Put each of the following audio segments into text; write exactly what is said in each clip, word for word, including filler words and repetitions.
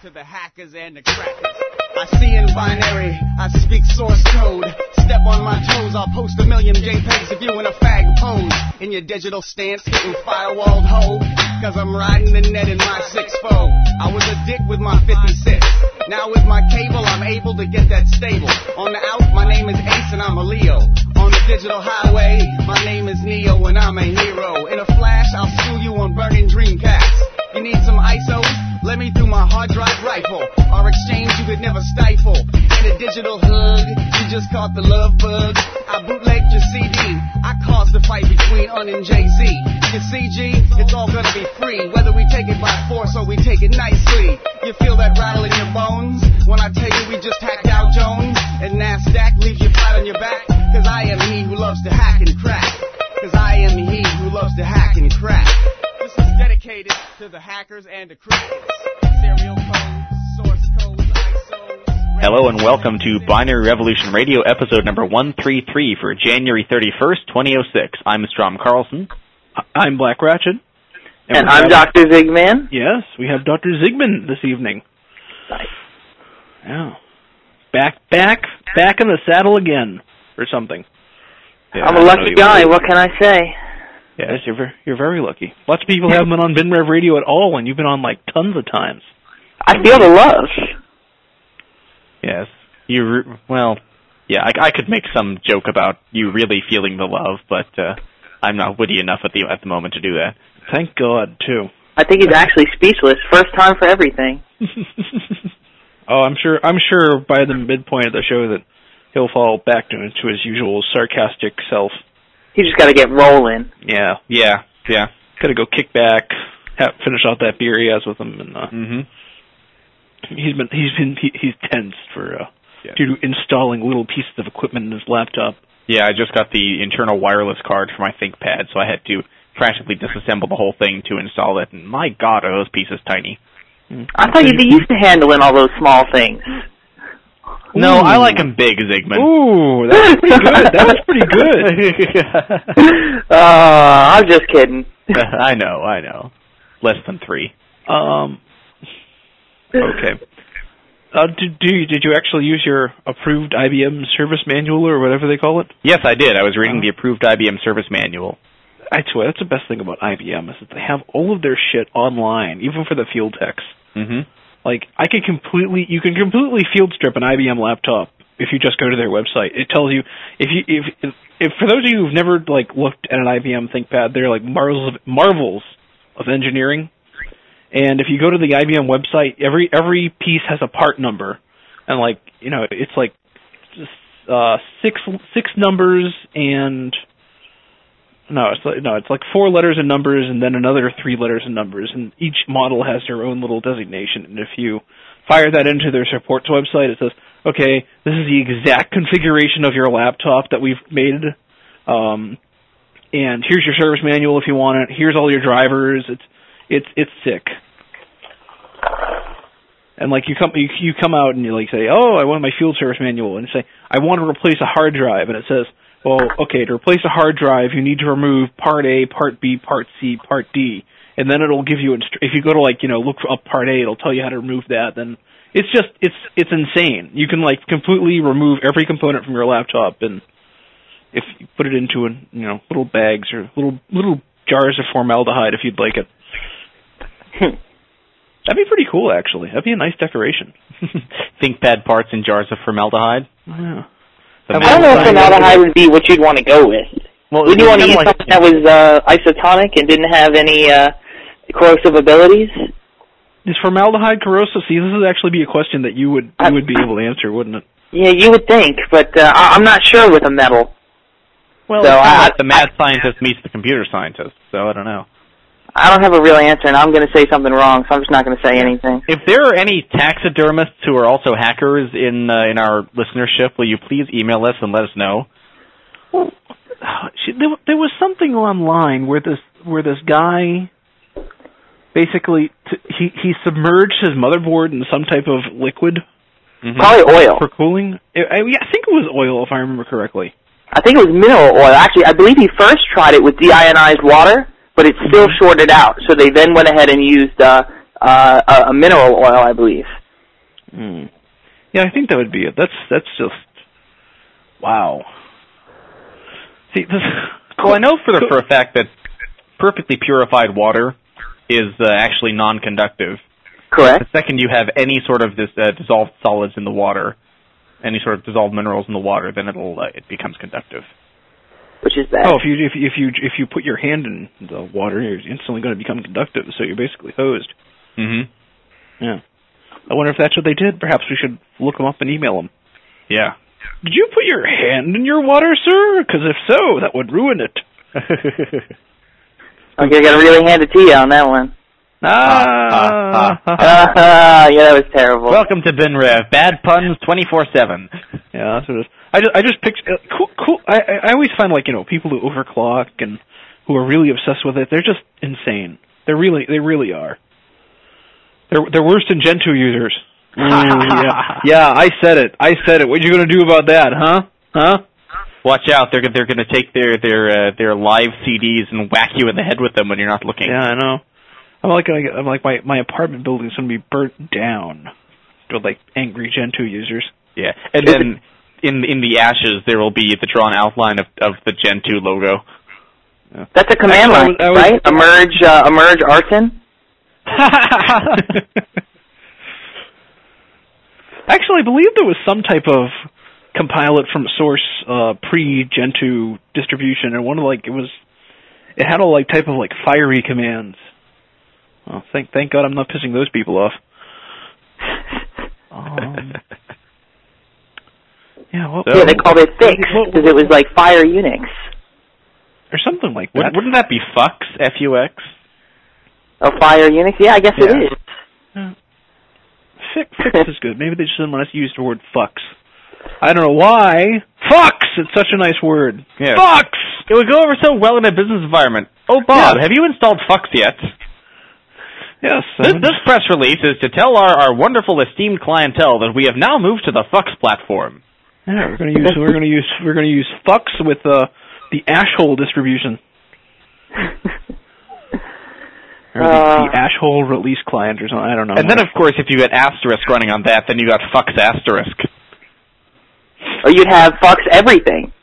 to the hackers and the crackers. I see in binary, I speak source code. Step on my toes, I'll post a million JPEGs of you in a fag pose. In your digital stance, hitting firewalled hoe. Cause I'm riding the net in my six four. I was a dick with my fifty-six. Now with my cable, I'm able to get that stable. On the out, my name is Ace and I'm a Leo. On the digital highway, my name is Neo and I'm a hero. In a flash, I'll sue you on burning Dreamcast. You need some I S Os? Let me through my hard drive rifle. Our exchange you could never stifle. In a digital hug, you just caught the love bug. I bootlegged your C D. I caused the fight between Un and Jay-Z. You see, G, it's all gonna be free. Whether we take it by force or we take it nicely. You feel that rattle in your bones when I tell you we just hacked Dow Jones and NASDAQ leaves you flat on your back. Cause I am he who loves to hack and crack. Cause I am he who loves to hack and crack. This is dedicated to the hackers and the crackers. Serial codes, source codes, I S Os. Hello and welcome to Binary Revolution Radio, episode number one thirty-three for January thirty-first, twenty oh six. I'm Strom Carlson. I'm Black Ratchet. And, and I'm Doctor Zigman. Yes, we have Doctor Zigman this evening. Nice. Yeah. Back, back, back in the saddle again, or something. Yeah, I'm a lucky guy, what can I say? Yes, you're very, you're very lucky. Lots of people haven't been on BinRev Radio at all, and you've been on, like, tons of times. I feel the love. Yes. You, re- well, yeah, I, I could make some joke about you really feeling the love, but uh, I'm not witty enough at the at the moment to do that. Thank God, too. I think he's actually speechless. First time for everything. Oh, I'm sure. I'm sure by the midpoint of the show that he'll fall back to, to his usual sarcastic self. He just got to get rolling. Yeah, yeah, yeah. Got to go kick back, have, finish out that beer he has with him, and uh, mm-hmm. he's been he's been he, he's tensed for uh, yeah. due to installing little pieces of equipment in his laptop. Yeah, I just got the internal wireless card for my ThinkPad, so I had to practically disassemble the whole thing to install it. And my God, are those pieces tiny? I thought you'd be used to handling all those small things. No, Ooh. I like them big, Zigman. Ooh, that's pretty good. That was pretty good. uh, I'm just kidding. I know, I know. Less than three. Um. Okay. Uh, did, do you, did you actually use your approved I B M service manual or whatever they call it? Yes, I did. I was reading uh, the approved I B M service manual. I swear, that's the best thing about I B M is that they have all of their shit online, even for the field techs. Mm-hmm. Like, I can completely, you can completely field strip an I B M laptop if you just go to their website. It tells you, if you, if, if, if for those of you who've never, like, looked at an I B M ThinkPad, they're like marvels of, marvels of engineering. And if you go to the I B M website, every, every piece has a part number. And, like, you know, it's like, just, uh, six, six numbers and, no, it's like, no, it's like four letters and numbers and then another three letters and numbers, and each model has their own little designation. And if you fire that into their supports website, it says, okay, this is the exact configuration of your laptop that we've made, um, and here's your service manual if you want it. Here's all your drivers. It's it's it's sick. And like you come you, you come out and you like say, oh, I want my field service manual, and you say, I want to replace a hard drive, and it says, well, okay, to replace a hard drive, you need to remove Part A, Part B, Part C, Part D, and then it'll give you, inst- if you go to, like, you know, look up Part A, it'll tell you how to remove that, then it's just, it's it's insane. You can, like, completely remove every component from your laptop, and if you put it into, an, you know, little bags or little little jars of formaldehyde if you'd like it. That'd be pretty cool, actually. That'd be a nice decoration. ThinkPad parts in jars of formaldehyde? Yeah. I don't know if formaldehyde would be what you'd want to go with. Well, would you want to use like, something that was uh, isotonic and didn't have any uh, corrosive abilities? Is formaldehyde corrosive? See, this would actually be a question that you would you would be able to answer, wouldn't it? Yeah, you would think, but uh, I'm not sure with a metal. Well, so it's I, like the mad scientist meets the computer scientist, so I don't know. I don't have a real answer, and I'm going to say something wrong, so I'm just not going to say anything. If there are any taxidermists who are also hackers in uh, in our listenership, will you please email us and let us know? Well, there, there was something online where this where this guy basically t- he he submerged his motherboard in some type of liquid, mm-hmm. probably oil for cooling. I, I, yeah, I think it was oil, if I remember correctly. I think it was mineral oil. Actually, I believe he first tried it with deionized water, but it still shorted out. So they then went ahead and used uh, uh, a, a mineral oil, I believe. Hmm. Yeah, I think that would be it. That's that's just wow. See, this, well, I know for the for a fact that perfectly purified water is uh, actually non-conductive. Correct. The second you have any sort of this uh, dissolved solids in the water, any sort of dissolved minerals in the water, then it'll uh, it becomes conductive. Which is bad. Oh, if you if if you if you put your hand in the water, you're instantly going to become conductive. So you're basically hosed. Mm-hmm. Yeah. I wonder if that's what they did. Perhaps we should look them up and email them. Yeah. Did you put your hand in your water, sir? Because if so, that would ruin it. Okay, I got to really hand it to you on that one. Ah. Uh, uh, yeah, that was terrible. Welcome to Ben Rev. Bad puns twenty-four seven. Yeah, that's what it is. I just, I just picture, uh, cool, cool. I, I always find, like, you know, people who overclock and who are really obsessed with it, they're just insane. They're really, they really are. They're, they're worse than Gentoo users. Mm, yeah. yeah, I said it. I said it. What are you going to do about that, huh? Huh? Watch out! They're they're going to take their their uh, their live C Ds and whack you in the head with them when you're not looking. Yeah, I know. I'm like I'm like my my apartment building's going to be burnt down with like angry Gentoo users. Yeah, and then in in the ashes there will be the drawn outline of of the Gentoo logo. Yeah. That's a command line, I was, I was, right? Emerge, uh, emerge arson. Actually, I believe there was some type of compile it from source uh, pre-Gentoo distribution, and one of like it was, it had a like type of like fiery commands. Oh, thank thank God I'm not pissing those people off. Um, yeah, well, yeah, they called it Fix because it was like Fire Unix or something like that. Wouldn't that be Fux? F U X? Oh, Fire Unix? Yeah, I guess yeah. it is. Yeah. Fix, fix is good. Maybe they just didn't want us to use the word fucks. I don't know why. Fucks! It's such a nice word. Yeah. Fucks! It would go over so well in a business environment. Oh, Bob, yeah. Have you installed Fux yet? Yes. This, this press release is to tell our, our wonderful esteemed clientele that we have now moved to the Fux platform. Yeah, we're going to use we're going to use we're going to use Fux with uh, the Ashhole distribution. Or the, uh, the Ashhole release client or something. I don't know. And then, of course, if you get asterisk running on that, then you got Fux asterisk. Or you'd have Fux everything.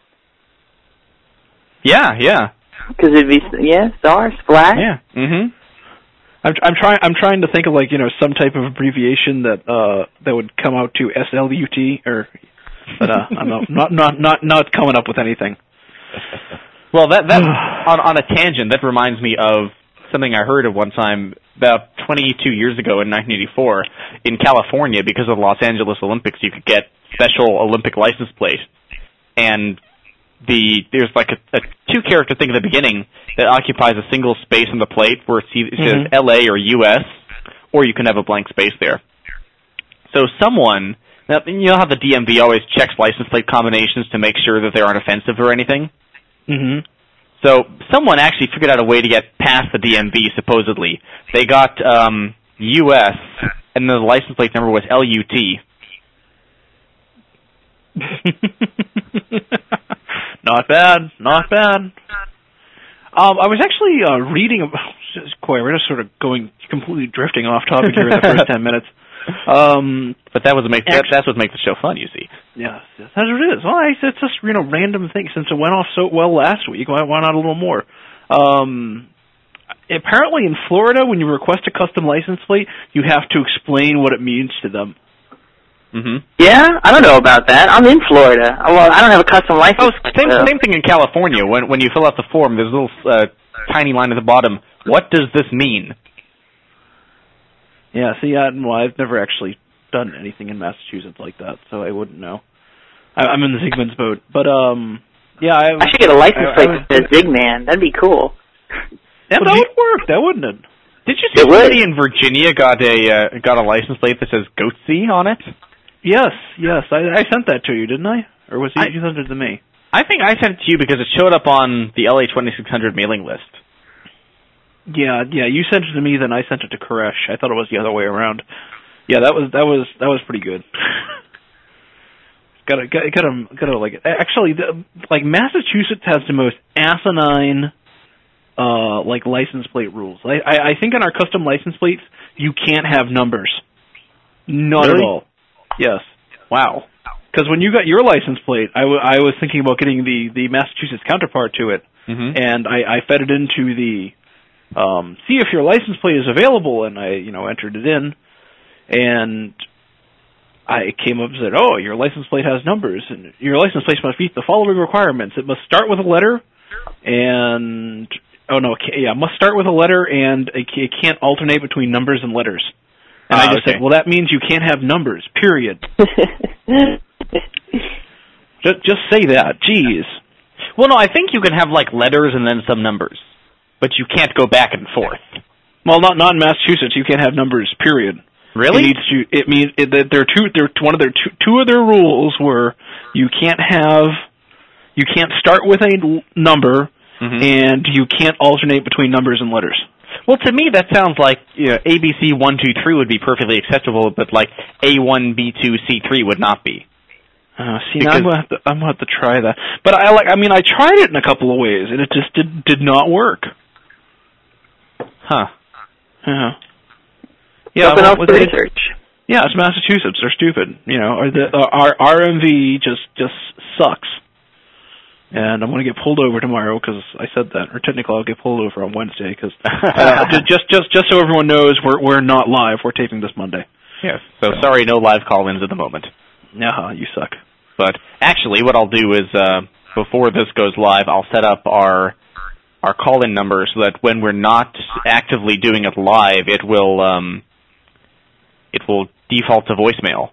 Yeah, yeah. Because it'd be yeah, star, splash. Yeah. Mm-hmm. I'm I'm trying I'm trying to think of like you know some type of abbreviation that uh that would come out to S L U T or, but uh I'm not not not not not coming up with anything. Well, that that on on a tangent that reminds me of something I heard of one time about twenty-two years ago in nineteen eighty-four in California. Because of the Los Angeles Olympics, you could get special Olympic license plate, and the there's like a, a two-character thing at the beginning that occupies a single space on the plate where it says mm-hmm. L A or U S, or you can have a blank space there. So someone, now, you know how the D M V always checks license plate combinations to make sure that they aren't offensive or anything? Mm-hmm. So someone actually figured out a way to get past the D M V, supposedly. They got um, U S, and the license plate number was L U T. Not bad, not bad. Um, I was actually uh, reading about... Coy, we're just sort of going completely drifting off topic here in the first ten minutes. Um, but that was make, that, that's what makes the show fun, you see. Yes, that's what it is. Well, it's just you know random thing. Since it went off so well last week, why, why not a little more? Um, apparently, in Florida, when you request a custom license plate, you have to explain what it means to them. Mm-hmm. Yeah, I don't know about that. I'm in Florida. Well, I don't have a custom license. Oh, same, so. same thing in California. When when you fill out the form, there's a little uh, tiny line at the bottom. What does this mean? Yeah, see, I, well, I've never actually done anything in Massachusetts like that, so I wouldn't know. I, I'm in the Zigman's boat, but um, yeah, I, I should get a license plate that says Zigman. That'd be cool. Yeah, that would work. That wouldn't it? Did you see somebody in Virginia got a uh, got a license plate that says Goatsy on it? Yes, yes, I, I sent that to you, didn't I? Or was it, you sent it to me? I think I sent it to you because it showed up on the L A twenty-six hundred mailing list. Yeah, yeah, you sent it to me, then I sent it to Koresh. I thought it was the other way around. Yeah, that was that was that was pretty good. gotta gotta gotta gotta like actually, the, like Massachusetts has the most asinine uh, like license plate rules. I, I, I think on our custom license plates, you can't have numbers. Not Really? at all. Yes. Wow. Because when you got your license plate, I, w- I was thinking about getting the, the Massachusetts counterpart to it, Mm-hmm. and I, I fed it into the um, see if your license plate is available, and I you know entered it in, and I came up and said, oh, your license plate has numbers, and your license plate must meet the following requirements. It must start with a letter, and, oh no, it can't, yeah, it must start with a letter, and it it can't alternate between numbers and letters. And Ah, I just okay. said, well, that means you can't have numbers, period. just, just say that, jeez. Well, no, I think you can have, like, letters and then some numbers, but you can't go back and forth. Well, not not in Massachusetts, you can't have numbers, period. Really? It needs to. It means it, that there are two. There one of their two, two of their rules were you can't have, you can't start with a l- number, Mhm. and you can't alternate between numbers and letters. Well, to me, that sounds like you know, A B C one two three would be perfectly acceptable, but like A one B two C three would not be. Uh, see, Because- now I'm gonna have to. I'm gonna have to try that. But I like. I mean, I tried it in a couple of ways, and it just did did not work. Huh. Uh-huh. Yeah, Open well, up with the it- research. Yeah, it's Massachusetts. They're stupid. You know, or the, uh, our R M V just just sucks. And I'm going to get pulled over tomorrow because I said that. Or technically, I'll get pulled over on Wednesday because uh, ju- just just just so everyone knows, we're we're not live. We're taping this Monday. Yes. So sorry, no live call-ins at the moment. Nah, you suck. But actually, what I'll do is uh, before this goes live, I'll set up our our call-in number so that when we're not actively doing it live, it will um, it will default to voicemail.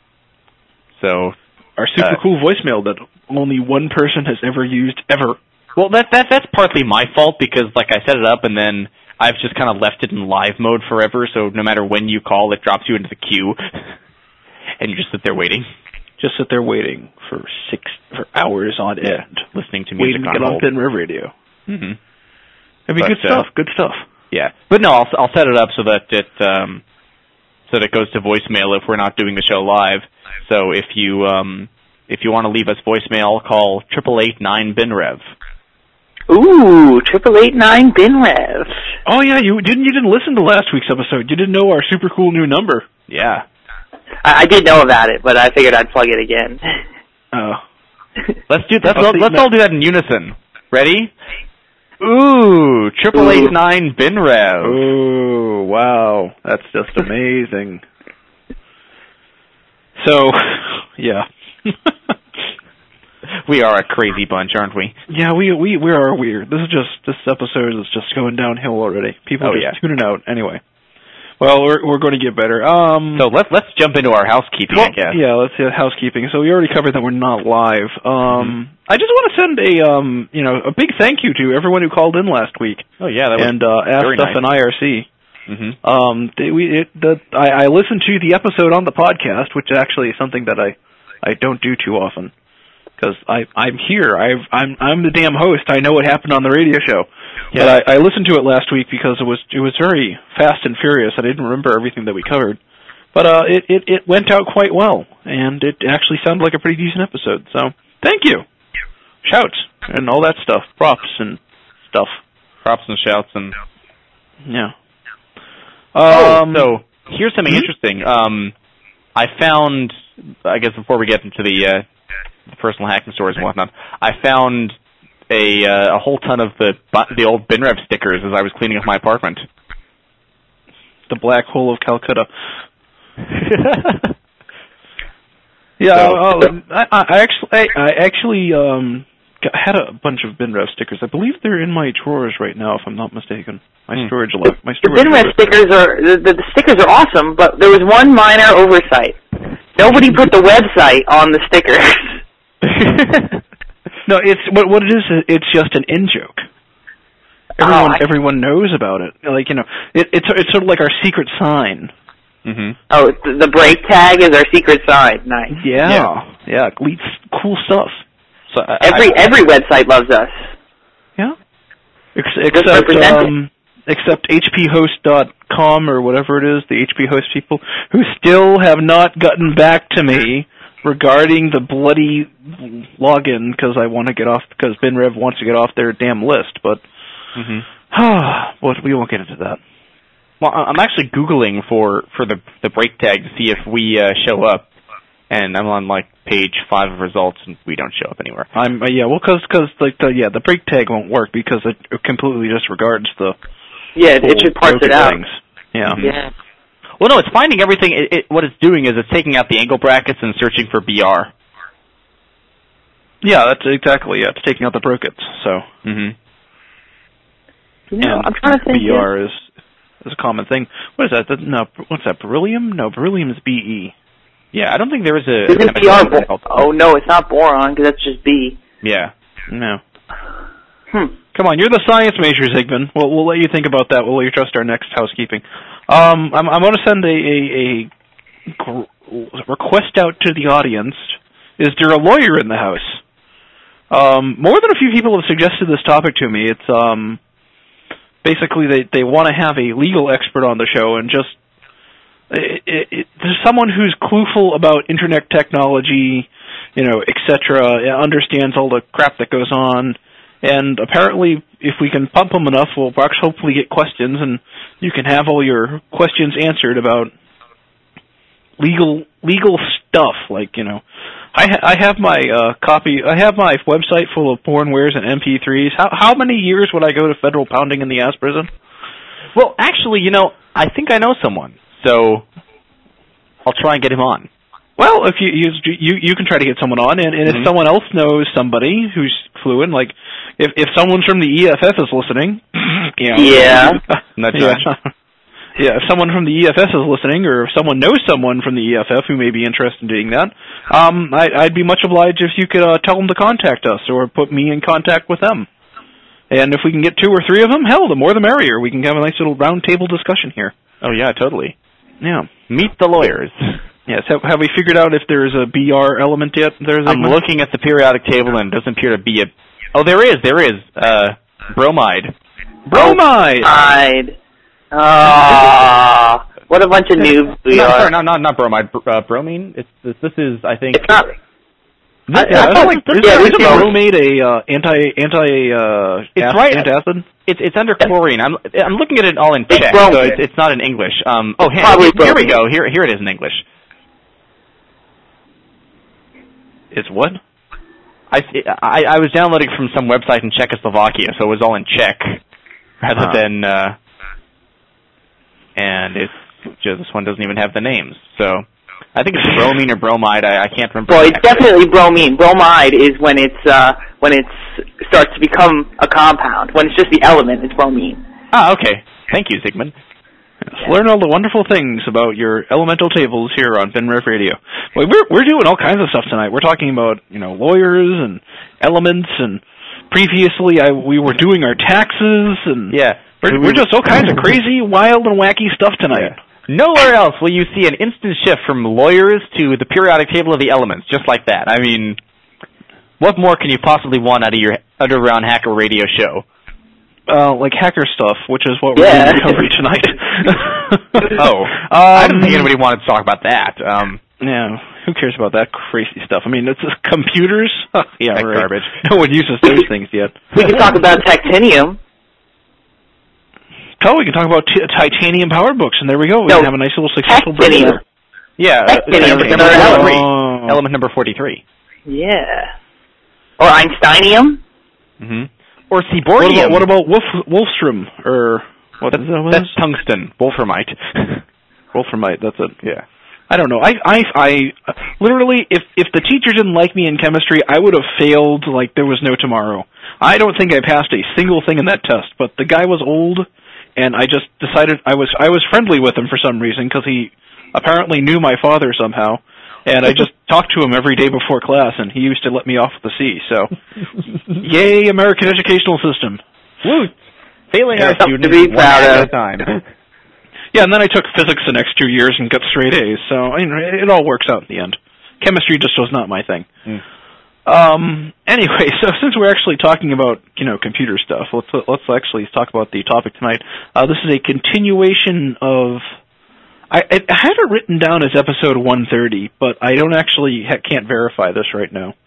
So Our super Uh, cool voicemail that only one person has ever used ever. well, that that that's partly my fault because like I set it up and then I've just kind of left it in live mode forever. So no matter when you call, it drops you into the queue, and you just sit there waiting, Just sit there waiting for six for hours on end, listening to music waiting to on get on hold. Pin Rev Radio. Mm-hmm. That'd be But, good uh, stuff. Good stuff. Yeah, but no, I'll I'll set it up so that it um so that it goes to voicemail if we're not doing the show live. So if you um if you want to leave us voicemail, call triple eight nine bin rev. Ooh, triple eight nine bin rev. Oh yeah, you didn't you didn't listen to last week's episode. You didn't know our super cool new number. Yeah. I, I did know about it, but I figured I'd plug it again. Oh. Let's do let's I'll all, see- let's all do that in unison. Ready? Ooh, triple eight nine bin rev. Oh, wow. That's just amazing. So, yeah. We are a crazy bunch, aren't we? yeah, we we we are weird. This is just this episode is just going downhill already. People Oh, are just yeah. tuning out anyway. Well, we're we're going to get better. Um So let's let's jump into our housekeeping, well, I guess. yeah, let's see housekeeping. So we already covered that we're not live. Um I just want to send a um, you know, a big thank you to everyone who called in last week Oh yeah, that was and uh asked very stuff nice. in I R C. Mhm. Um, they, we it, the I, I listened to the episode on the podcast, which actually is something that I I don't do too often because I I'm here. I've I'm I'm the damn host. I know what happened on the radio show. Yeah. But I, I listened to it last week because it was it was very fast and furious. I didn't remember everything that we covered, but uh, it it it went out quite well, and it actually sounded like a pretty decent episode. So thank you, shouts and all that stuff, props and stuff. Props and shouts and Yeah. Oh, Um, so here's something mhm. interesting. Um, I found, I guess before we get into the, uh, the personal hacking stories and whatnot, I found a uh, a whole ton of the the old BinRev stickers as I was cleaning up my apartment. the black hole of Calcutta. Yeah, So- uh, I, I actually, I, I actually um, got, had a bunch of BinRev stickers. I believe they're in my drawers right now, if I'm not mistaken. My Hmm. storage left. My The storage. bin rev left. stickers are the, the, the stickers are awesome, but there was one minor oversight. Nobody put the website on the stickers. No, it's what what it is. It's just an in joke. Everyone Oh, I- everyone knows about it. Like you know, it, it's it's sort of like our secret sign. hmm Oh, the, the break tag is our secret sign. Nice. Yeah, Yeah. yeah, Leaks, cool stuff. So I, Every I, every website loves us. Yeah. Ex- Just except represent it. um, except H P host dot com or whatever it is, the H P host people who still have not gotten back to me regarding the bloody login because I want to get off because BinRev wants to get off their damn list, but Mm-hmm. But we won't get into that. Well, I'm actually Googling for, for the the break tag to see if we uh, show up, and I'm on like page five of results, and we don't show up anywhere. I'm uh, yeah, well, because cause, like the yeah the break tag won't work because it completely disregards the yeah it, it just parts it out. Things. Yeah. Mm-hmm. Yeah. Well, no, it's finding everything. It, it, what it's doing is it's taking out the angle brackets and searching for B R. Yeah, that's exactly yeah. It's taking out the brockets. So. Mm-hmm. You know, I'm trying to think. B R is. is a common thing. What is that? that? No, what's that? Beryllium? No, beryllium is B E. Yeah, I don't think there is a... Isn't B R... Bo- oh, no, it's not boron, because that's just B. Yeah. No. Hmm. Come on, you're the science major, Zygmunt. We'll, we'll let you think about that. We'll let you trust our next housekeeping. Um, I'm, I'm going to send a, a, a gr- request out to the audience. Is there a lawyer in the house? Um, more than a few people have suggested this topic to me. It's... um. Basically, they they want to have a legal expert on the show, and just it, it, it, there's someone who's clueful about internet technology, you know, et cetera, understands all the crap that goes on, and apparently, if we can pump them enough, we'll hopefully get questions, and you can have all your questions answered about legal legal stuff, like, you know. I ha- I have my uh, copy. I have my website full of pornwares and M P threes. How how many years would I go to federal pounding in the ass prison? Well, actually, you know, I think I know someone, so I'll try and get him on. Well, if you you you, you can try to get someone on, and, and mm-hmm. if someone else knows somebody who's fluent, like if if someone from the E F F is listening, you know, yeah, that's yeah. right. Yeah, if someone from the E F F is listening, or if someone knows someone from the E F F who may be interested in doing that, um, I, I'd be much obliged if you could uh, tell them to contact us or put me in contact with them. And if we can get two or three of them, hell, the more the merrier. We can have a nice little round table discussion here. Oh, yeah, totally. Yeah. Meet the lawyers. Yes. Have, have we figured out if there's a B R element yet? There's I'm like looking at the periodic table, and it doesn't appear to be a... Oh, there is, there is. Uh, bromide. Bromide! Bromide. Ah, what a bunch of noobs we no, are. Sorry, not, not, not bromide. Br- uh, bromine? It's, this, this is, I think... It's not... This, I, yeah, I I like, is, yeah, is bromide a uh, anti anti uh, it's acid, right. antacid? It's it's under chlorine. I'm I'm looking at it all in it's Czech, bromine. so it's, it's not in English. Um, oh, here, Probably here we bromine. go. Here here it is in English. It's what? I, I I was downloading from some website in Czechoslovakia, so it was all in Czech rather uh-huh. than. Uh, and it's just, this one doesn't even have the names, so. I think it's bromine or bromide. I, I can't remember. Well, exactly. it's definitely bromine. Bromide is when it's uh, when it starts to become a compound. When it's just the element, it's bromine. Ah, okay. Thank you, Zygmunt. Yes, learn all the wonderful things about your elemental tables here on FinRev Radio. Well, we're we're doing all kinds of stuff tonight. We're talking about you know lawyers and elements, and previously I we were doing our taxes, and yeah, we're, we're just all kinds of crazy, wild, and wacky stuff tonight. Yeah. Nowhere else will you see an instant shift from lawyers to the periodic table of the elements, just like that. I mean, what more can you possibly want out of your underground hacker radio show? Uh, like hacker stuff, which is what yeah. we're covering tonight. oh, um, I didn't think anybody wanted to talk about that. Um, yeah, who cares about that crazy stuff? I mean, it's just computers. yeah, right. Garbage. No one uses those things yet. We can talk about titanium. Oh, we can talk about t- titanium powered books, and there we go. We no, can have a nice little successful breakdown. Yeah, uh, element, number forty-three. Oh. element number forty-three. Yeah. Or Einsteinium. Mm-hmm. Or Seabornium. What about, what about Wolf, Wolfstrom? Or what that's, is that? What that's is? tungsten. Wolframite. Wolframite. That's it. Yeah. I don't know. I, I, I, literally, if if the teacher didn't like me in chemistry, I would have failed like there was no tomorrow. I don't think I passed a single thing in that test. But the guy was old. And I just decided I was I was friendly with him for some reason because he apparently knew my father somehow, and I just talked to him every day before class, and he used to let me off with the C. So, yay, American educational system! Woo! Failing our Something students to be one proud at of. a time. Yeah, and then I took physics the next two years and got straight A's. So I mean, it all works out in the end. Chemistry just was not my thing. Mm. Um. Anyway, so since we're actually talking about you know computer stuff, let's let's actually talk about the topic tonight. Uh, this is a continuation of. I, I had it written down as episode one thirty, but I don't actually ha- can't verify this right now.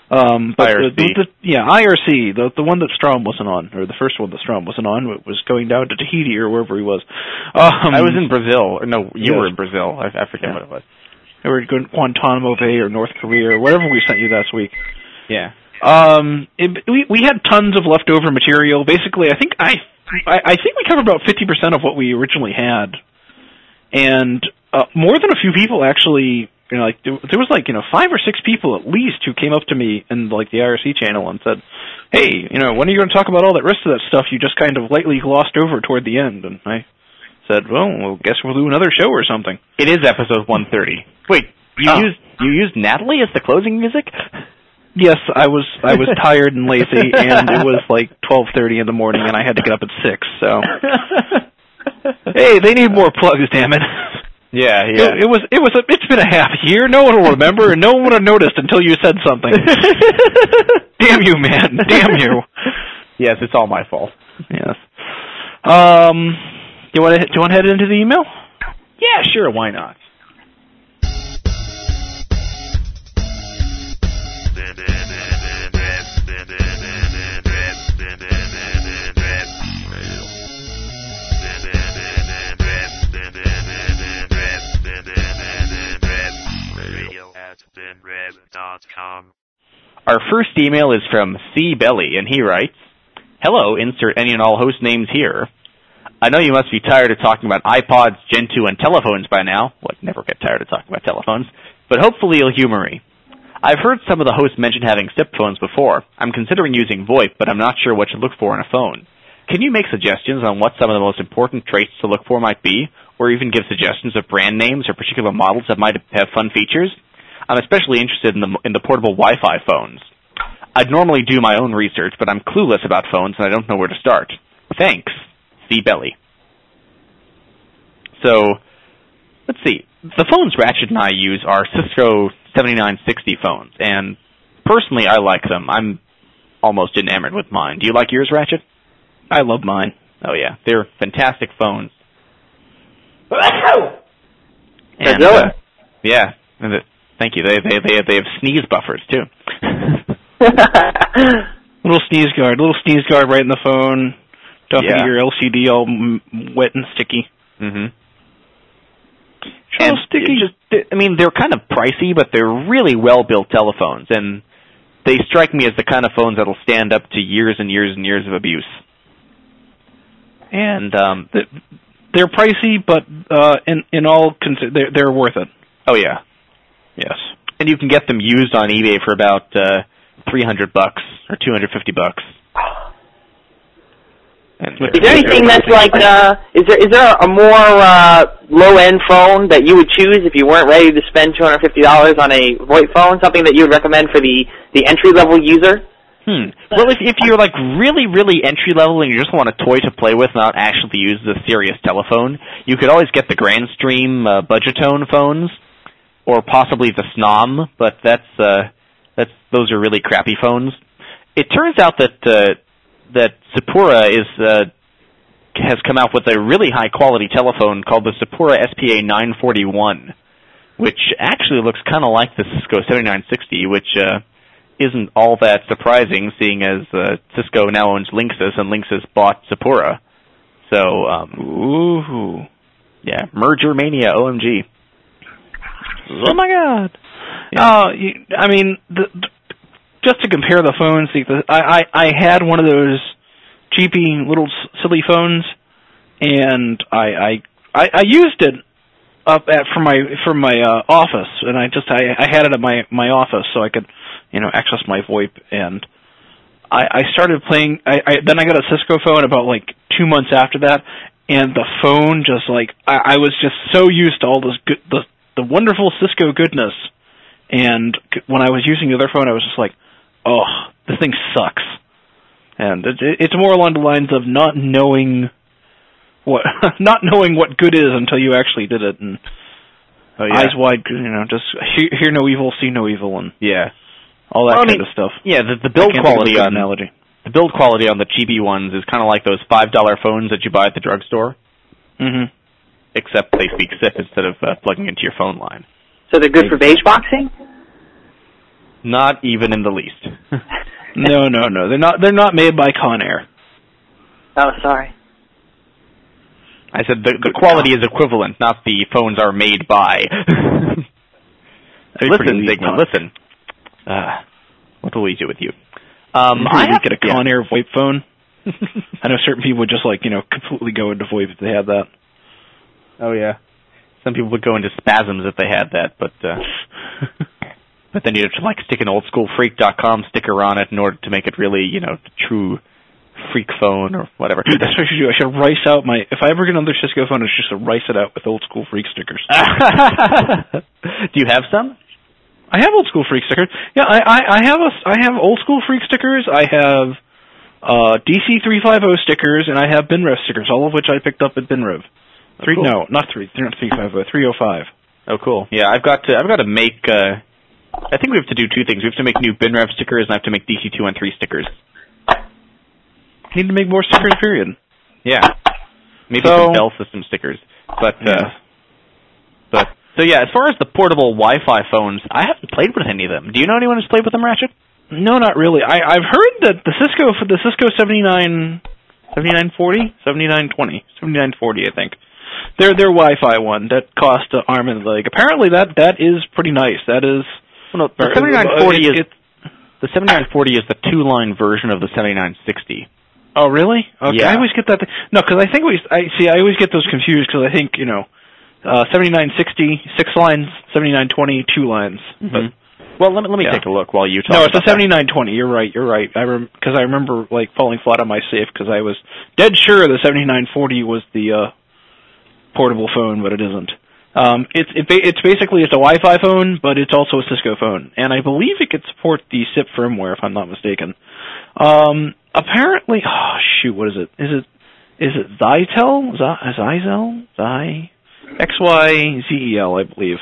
Um, but I R C. The, the, yeah, I R C, the the one that Strom wasn't on, or the first one that Strom wasn't on, was going down to Tahiti or wherever he was. Um, I was in Brazil. Or no, you yes. were in Brazil. I, I forget yeah. what it was. They were going to Guantanamo Bay or North Korea or whatever we sent you last week. Yeah. Um, it, we we had tons of leftover material. Basically, I think I I, I think we covered about fifty percent of what we originally had, and uh, more than a few people actually. You know, like there, there was like you know five or six people at least who came up to me in like the I R C channel and said, "Hey, you know, when are you going to talk about all that rest of that stuff you just kind of lightly glossed over toward the end?" And I said, "Well, well guess we'll do another show or something." It is episode one thirty. Wait, you oh. used you used Natalie as the closing music? Yes, I was I was tired and lazy, and it was like twelve thirty in the morning, and I had to get up at six. So, hey, they need more plugs, damn it. Yeah, yeah. It, it was. It was. A, it's been a half year. No one will remember, and no one would have noticed until you said something. Damn you, man! Damn you! Yes, it's all my fault. Yes. Um, do you want to? Do you want to head into the email? Yeah, sure. Why not? Our first email is from C. Belly, and he writes, "Hello, insert any and all host names here. I know you must be tired of talking about iPods, Gen two, and telephones by now. Well, never get tired of talking about telephones, but hopefully you'll humor me. I've heard some of the hosts mention having SIP phones before. I'm considering using VoIP, but I'm not sure what to look for in a phone. Can you make suggestions on what some of the most important traits to look for might be, or even give suggestions of brand names or particular models that might have fun features? I'm especially interested in the in the portable Wi-Fi phones. I'd normally do my own research, but I'm clueless about phones and I don't know where to start. Thanks, C. Belly." So, let's see. The phones Ratchet and I use are Cisco seventy-nine sixty phones, and personally I like them. I'm almost enamored with mine. Do you like yours, Ratchet? I love mine. Oh yeah, they're fantastic phones. And, uh, yeah, and the, thank you. They they they they have sneeze buffers too. Little sneeze guard, little sneeze guard right in the phone. Don't yeah. get your L C D all m- wet and sticky. Mm-hmm. And and sticky. Just, I mean, they're kind of pricey, but they're really well-built telephones, and they strike me as the kind of phones that'll stand up to years and years and years of abuse. And um, they're pricey, but uh, in in all, consi- they're, they're worth it. Oh yeah, yes. And you can get them used on eBay for about uh, three hundred bucks or two hundred fifty bucks. And is there anything that's like, uh, is there is there a more uh, low-end phone that you would choose if you weren't ready to spend two hundred fifty dollars on a VoIP phone, something that you would recommend for the, the entry-level user? Hmm. Well, if, if you're like really, really entry-level and you just want a toy to play with, not actually use the serious telephone, you could always get the Grandstream uh, Budgetone phones, or possibly the Snom, but that's, uh, that's those are really crappy phones. It turns out that... Uh, that Sapura is uh, has come out with a really high-quality telephone called the Sapura S P A nine forty-one, which actually looks kind of like the Cisco seventy-nine sixty, which uh, isn't all that surprising, seeing as uh, Cisco now owns Linksys, and Linksys bought Sapura. So, um, ooh, yeah, merger mania, O M G. Oh, my God. Yeah. Uh, you, I mean... the, the Just to compare the phones, I, I I had one of those cheapy little silly phones, and I I, I, I used it up at for my for my uh, office, and I just I, I had it at my, my office so I could you know access my VoIP, and I, I started playing. I, I then I got a Cisco phone about like two months after that, and the phone just like I, I was just so used to all this good the the wonderful Cisco goodness, and when I was using the other phone, I was just like, oh, this thing sucks. And it, it's more along the lines of not knowing what not knowing what good is until you actually did it, and oh, yeah. eyes wide, you know, just hear, hear no evil, see no evil, and yeah, all that well, kind I mean, of stuff. Yeah, the, the build quality on analogy. the build quality on the cheapy ones is kind of like those five dollar phones that you buy at the drugstore. Mm-hmm. Except they speak SIP instead of uh, plugging into your phone line. So they're good for beige boxing? Not even in the least. No, no, no. They're not. They're not made by Conair. Oh, sorry. I said the the quality is equivalent, not the phones are made by. Listen, Zygmunt, listen. Uh, what will we do with you? Um, I have, get a yeah. Conair VoIP phone. I know certain people would just like you know completely go into VoIP if they had that. Oh yeah. Some people would go into spasms if they had that, but uh, but then you'd have to like stick an old school freak dot com sticker on it in order to make it really you know true. Freak phone or whatever. Dude, that's what I should do. I should rice out my... If I ever get another Cisco phone, it's just to rice it out with old school freak stickers. Do you have some? I have old school freak stickers. Yeah, I, I, I have a, I have old school freak stickers. I have uh, D C three fifty stickers, and I have BinRev stickers, all of which I picked up at BinRev. Oh, three, cool. No, not three. Not three fifty. Three oh five. Oh, cool. Yeah, I've got to. I've got to make. Uh, I think we have to do two things. We have to make new BinRev stickers, and I have to make D C two thirteen stickers. Need to make more stickers, period. Yeah. Maybe so, some Bell System stickers. But, uh, yeah. but, so yeah, as far as the portable Wi-Fi phones, I haven't played with any of them. Do you know anyone who's played with them, Ratchet? No, not really. I, I've heard that the Cisco, for the Cisco seventy-nine, seventy-nine forty? seventy-nine twenty. seventy-nine forty, I think. Their, their Wi-Fi one that cost an arm and a leg. Apparently that, that is pretty nice. That is, well, no, the seventy-nine forty it, is, it, the seventy-nine forty is the two-line version of the seventy-nine sixty. Oh, really? Okay. Yeah. I always get that. Th- no, because I think we. I see. I always get those confused because I think you know, uh, seventy-nine sixty six lines, seventy-nine twenty two lines. Mm-hmm. But well, let me let me yeah. take a look while you talk. No, it's about a seventy-nine twenty. You're right. You're right. I because rem- I remember like falling flat on my safe because I was dead sure the seventy-nine forty was the uh, portable phone, but it isn't. Um, it's it ba- it's basically it's a Wi-Fi phone, but it's also a Cisco phone, and I believe it could support the S I P firmware if I'm not mistaken. Um, apparently, oh shoot, what is it? Is it is it Zytel? Z- Zyzel? Zy? X Y Z E L, I believe.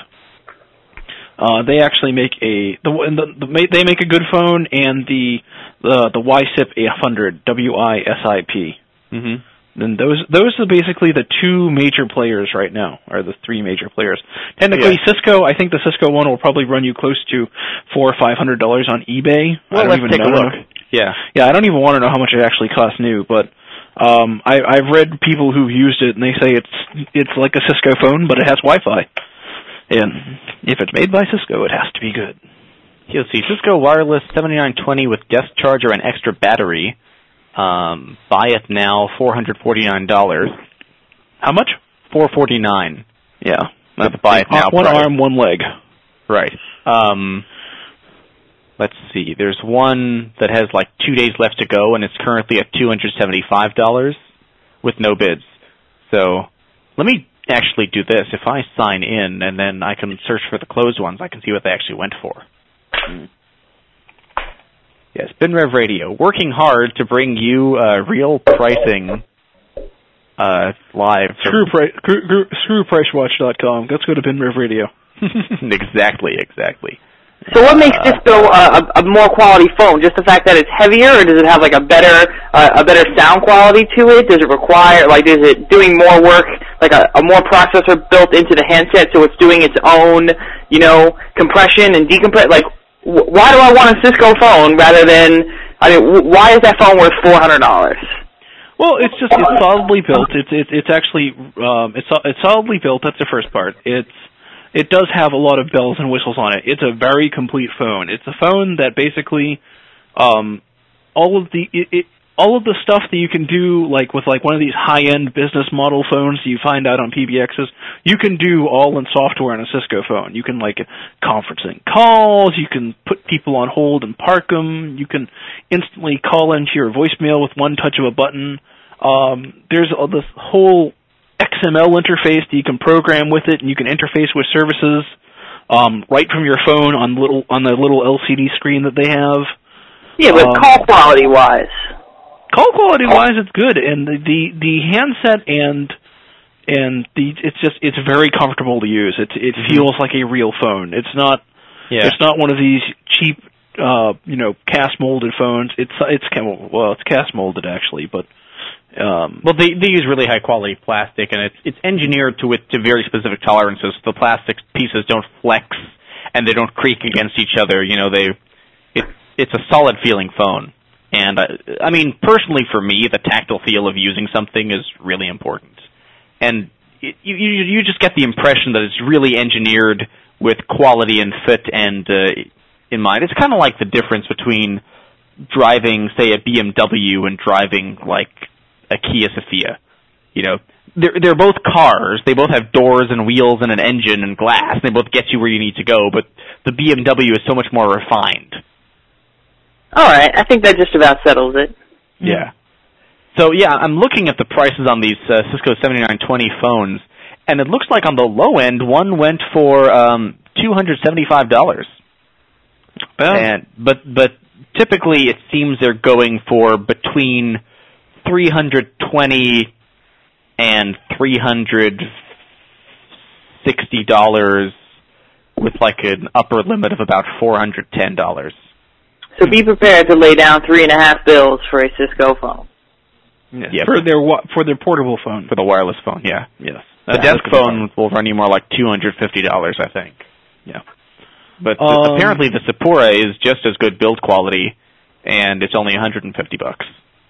Uh, they actually make a the, the, the they make a good phone, and the the the Y S I P eight hundred W I S I P. Mm-hmm. Then those those are basically the two major players right now, or the three major players. Technically, yeah. Cisco. I think the Cisco one will probably run you close to four or five hundred dollars on eBay. Well, I don't let's even take know. a look. Yeah, yeah. I don't even want to know how much it actually costs new, but um, I, I've read people who've used it, and they say it's it's like a Cisco phone, but it has Wi-Fi. And if it's made by Cisco, it has to be good. You'll see Cisco Wireless seventy-nine twenty with desk charger and extra battery. Um, buy it now, four hundred forty-nine dollars. How much? four forty-nine. Yeah. With the buy it now One price. arm, one leg. Right. Um, let's see. There's one that has like two days left to go, and it's currently at two hundred seventy-five dollars with no bids. So let me actually do this. If I sign in and then I can search for the closed ones, I can see what they actually went for. Mm. Yes, BinRev Radio, working hard to bring you uh, real pricing uh, live. Screw, pri- screw, screw pricewatch dot com. Let's go to BinRev Radio. exactly, exactly. So what makes Cisco uh, a, a more quality phone? Just the fact that it's heavier, or does it have like a better uh, a better sound quality to it? Does it require like is it doing more work, like a, a more processor built into the handset, so it's doing its own, you know, compression and decompress? Like, wh- why do I want a Cisco phone rather than? I mean, wh- why is that phone worth four hundred dollars? Well, it's just it's solidly built. It's it's it's actually um, it's it's solidly built. That's the first part. It's It does have a lot of bells and whistles on it. It's a very complete phone. It's a phone that basically, um, all of the it, it, all of the stuff that you can do, like with like one of these high-end business model phones you find out on P B Xs, you can do all in software on a Cisco phone. You can like conferencing calls. You can put people on hold and park them. You can instantly call into your voicemail with one touch of a button. Um, there's all this whole X M L interface that you can program with it, and you can interface with services um, right from your phone on little on the little L C D screen that they have. Yeah, but um, call quality wise, call quality wise, it's good, and the the, the handset and and the it's just it's very comfortable to use. It it mm-hmm. feels like a real phone. It's not yeah. It's not one of these cheap uh, you know cast molded phones. It's it's well it's cast molded actually, but. Um, well, they they use really high quality plastic, and it's it's engineered to it to very specific tolerances. The plastic pieces don't flex, and they don't creak against each other. You know, they it it's a solid feeling phone. And uh, I mean, personally, for me, the tactile feel of using something is really important. And it, you you just get the impression that it's really engineered with quality and fit and uh, in mind. It's kind of like the difference between driving, say, a B M W and driving like a Kia Sophia. You know, they're they're both cars. They both have doors and wheels and an engine and glass. They both get you where you need to go. But the B M W is so much more refined. All right, I think that just about settles it. Yeah. So yeah, I'm looking at the prices on these uh, Cisco seventy-nine twenty phones, and it looks like on the low end, one went for um, two hundred seventy-five dollars. Well, and but but typically it seems they're going for between three hundred twenty and three hundred sixty dollars, with like an upper limit of about four hundred ten dollars. So be prepared to lay down three and a half bills for a Cisco phone. Yes, Yeah, for but- their wa- for their portable phone. For the wireless phone, yeah. Yes, The desk phone will run you more like two hundred fifty dollars, I think. Yeah. But Um, uh, apparently the Sapura is just as good build quality, and it's only one hundred fifty bucks.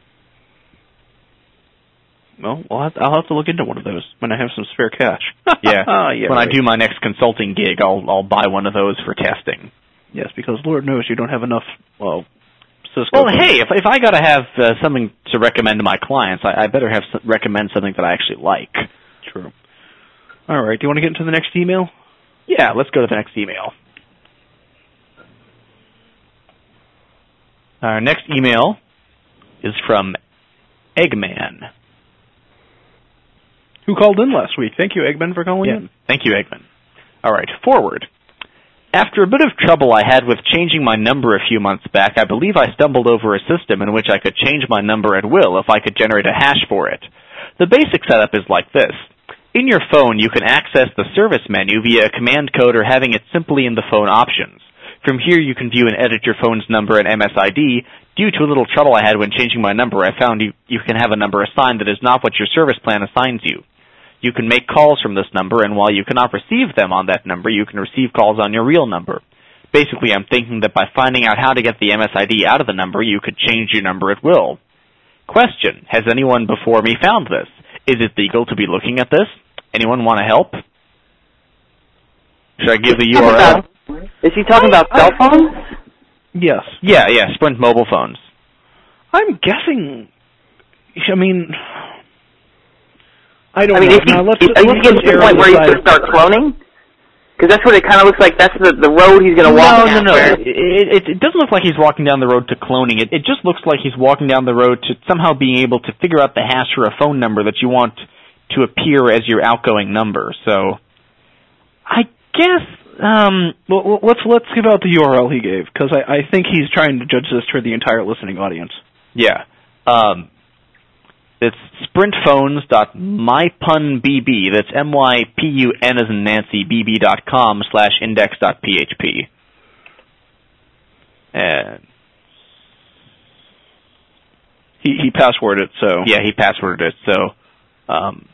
Well, I'll have, I'll have to look into one of those when I have some spare cash. Yeah. yeah. when right. I do my next consulting gig, I'll I'll buy one of those for testing. Yes, because Lord knows you don't have enough. Well, Cisco. Well, phones. hey, if if I got to have uh, something to recommend to my clients, I, I better have some, recommend something that I actually like. True. All right. Do you want to get into the next email? Yeah, let's go to the next email. Our next email is from Eggman. Who called in last week? Thank you, Eggman, for calling Yeah. in. Thank you, Eggman. All right, forward. After a bit of trouble I had with changing my number a few months back, I believe I stumbled over a system in which I could change my number at will if I could generate a hash for it. The basic setup is like this. In your phone, you can access the service menu via a command code or having it simply in the phone options. From here, you can view and edit your phone's number and M S I D. Due to a little trouble I had when changing my number, I found you, you can have a number assigned that is not what your service plan assigns you. You can make calls from this number, and while you cannot receive them on that number, you can receive calls on your real number. Basically, I'm thinking that by finding out how to get the M S I D out of the number, you could change your number at will. Question: has anyone before me found this? Is it legal to be looking at this? Anyone want to help? Should I give the U R L? Is he talking about cell phones? Yes. Yeah, yeah, Sprint mobile phones. I'm guessing. I mean, I don't I mean, know. is he, Now, let's, is, are you let's getting to the err point on where he's side going to of- start cloning? Because that's what it kind of looks like. That's the, the road he's going to walk No, down. no, no. where- It, it, it doesn't look like he's walking down the road to cloning it. It just looks like he's walking down the road to somehow being able to figure out the hash for a phone number that you want to appear as your outgoing number. So, I guess. Um, Well, let's let's give out the U R L he gave, because I, I think he's trying to judge this for the entire listening audience. yeah. Um, it's sprintphones.mypunbb. That's M Y P U N as in Nancy, B B dot com slash index dot P H P. And He he passworded it, so yeah, he passworded it. So, um,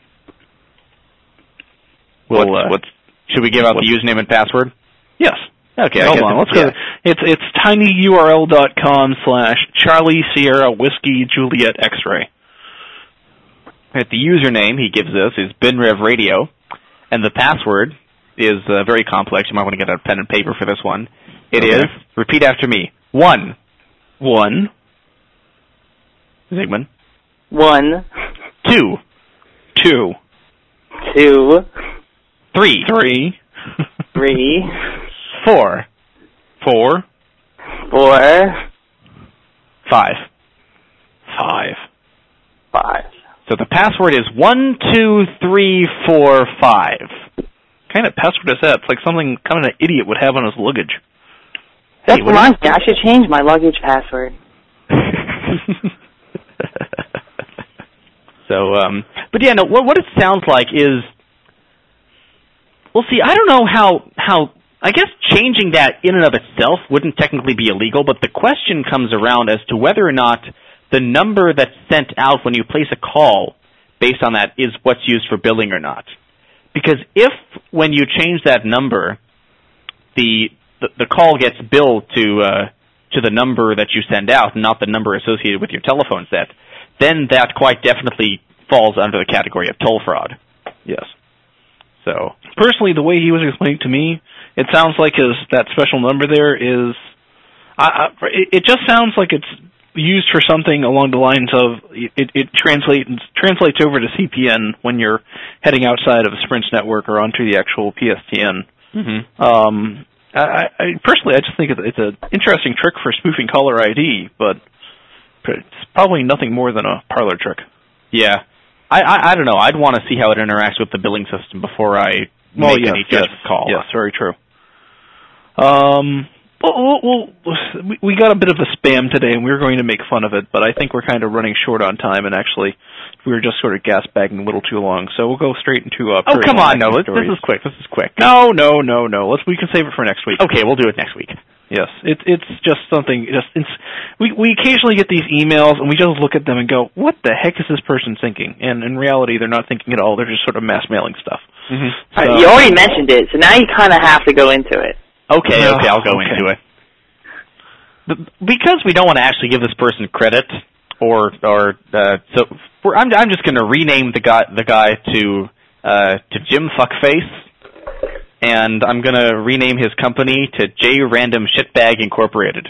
we'll. What's- uh, what's- should we give out the what's- username and password? Yes. Okay. I Hold guess on, it- let's yeah. go. It's it's tinyurl.com slash Charlie Sierra Whiskey Juliet X-ray. Right, the username he gives us is BinRev Radio, and the password is uh, very complex. You might want to get a pen and paper for this one. It Okay. is, repeat after me, one. One, Zygmunt. One, Two. two, two, Three. three, three, Four. four, four, Five. five. five. So the password is one, two, three, four, five. What kind of password is that? It's like something kind of an idiot would have on his luggage. That Hey, what reminds me, I should change my luggage password. So, um, but yeah, no, what, what it sounds like is, well, see, I don't know how, how, I guess changing that in and of itself wouldn't technically be illegal, but the question comes around as to whether or not the number that's sent out when you place a call based on that is what's used for billing or not. Because if, when you change that number, the, the, the call gets billed to, uh, to the number that you send out, not the number associated with your telephone set, then that quite definitely falls under the category of toll fraud. Yes. So personally, the way he was explaining to me, it sounds like his that special number there is. I, I, it just sounds like it's used for something along the lines of it, it translates translates over to C P N when you're heading outside of Sprint's network or onto the actual P S T N. Mm-hmm. Um, I, I personally, I just think it's, it's an interesting trick for spoofing caller I D, but it's probably nothing more than a parlor trick. Yeah, I, I, I don't know. I'd want to see how it interacts with the billing system before I well, make yes, any judgment yes, call. Yes, very true. Um. Well, well, well, we got a bit of a spam today, and we were going to make fun of it, but I think we're kind of running short on time, and actually, we were just sort of gas-bagging a little too long, so we'll go straight into... Uh, oh, come on, no, this is quick, this is quick. No, no, no, no, let's, we can save it for next week. Okay, we'll do it next week. Yes, it, it's just something, just it's, we, we occasionally get these emails, and we just look at them and go, what the heck is this person thinking? And in reality, they're not thinking at all, they're just sort of mass-mailing stuff. Mm-hmm. So, right, you already mentioned it, so now you kind of have to go into it. Okay, okay, I'll go okay. into it. Because we don't want to actually give this person credit, or or uh, so we're, I'm I'm just going to rename the guy the guy to uh, to Jim Fuckface, and I'm going to rename his company to J Random Shitbag Incorporated.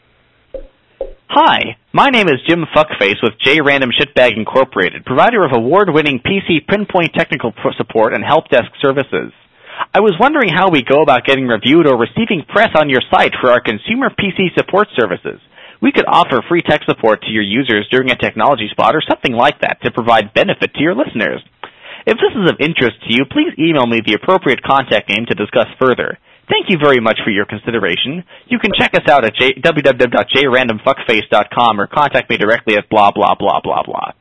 Hi, my name is Jim Fuckface with J Random Shitbag Incorporated, provider of award-winning P C pinpoint technical support and help desk services. I was wondering how we go about getting reviewed or receiving press on your site for our consumer P C support services. We could offer free tech support to your users during a technology spot or something like that to provide benefit to your listeners. If this is of interest to you, please email me the appropriate contact name to discuss further. Thank you very much for your consideration. You can check us out at w w w dot j random fuckface dot com or contact me directly at blah, blah, blah, blah, blah.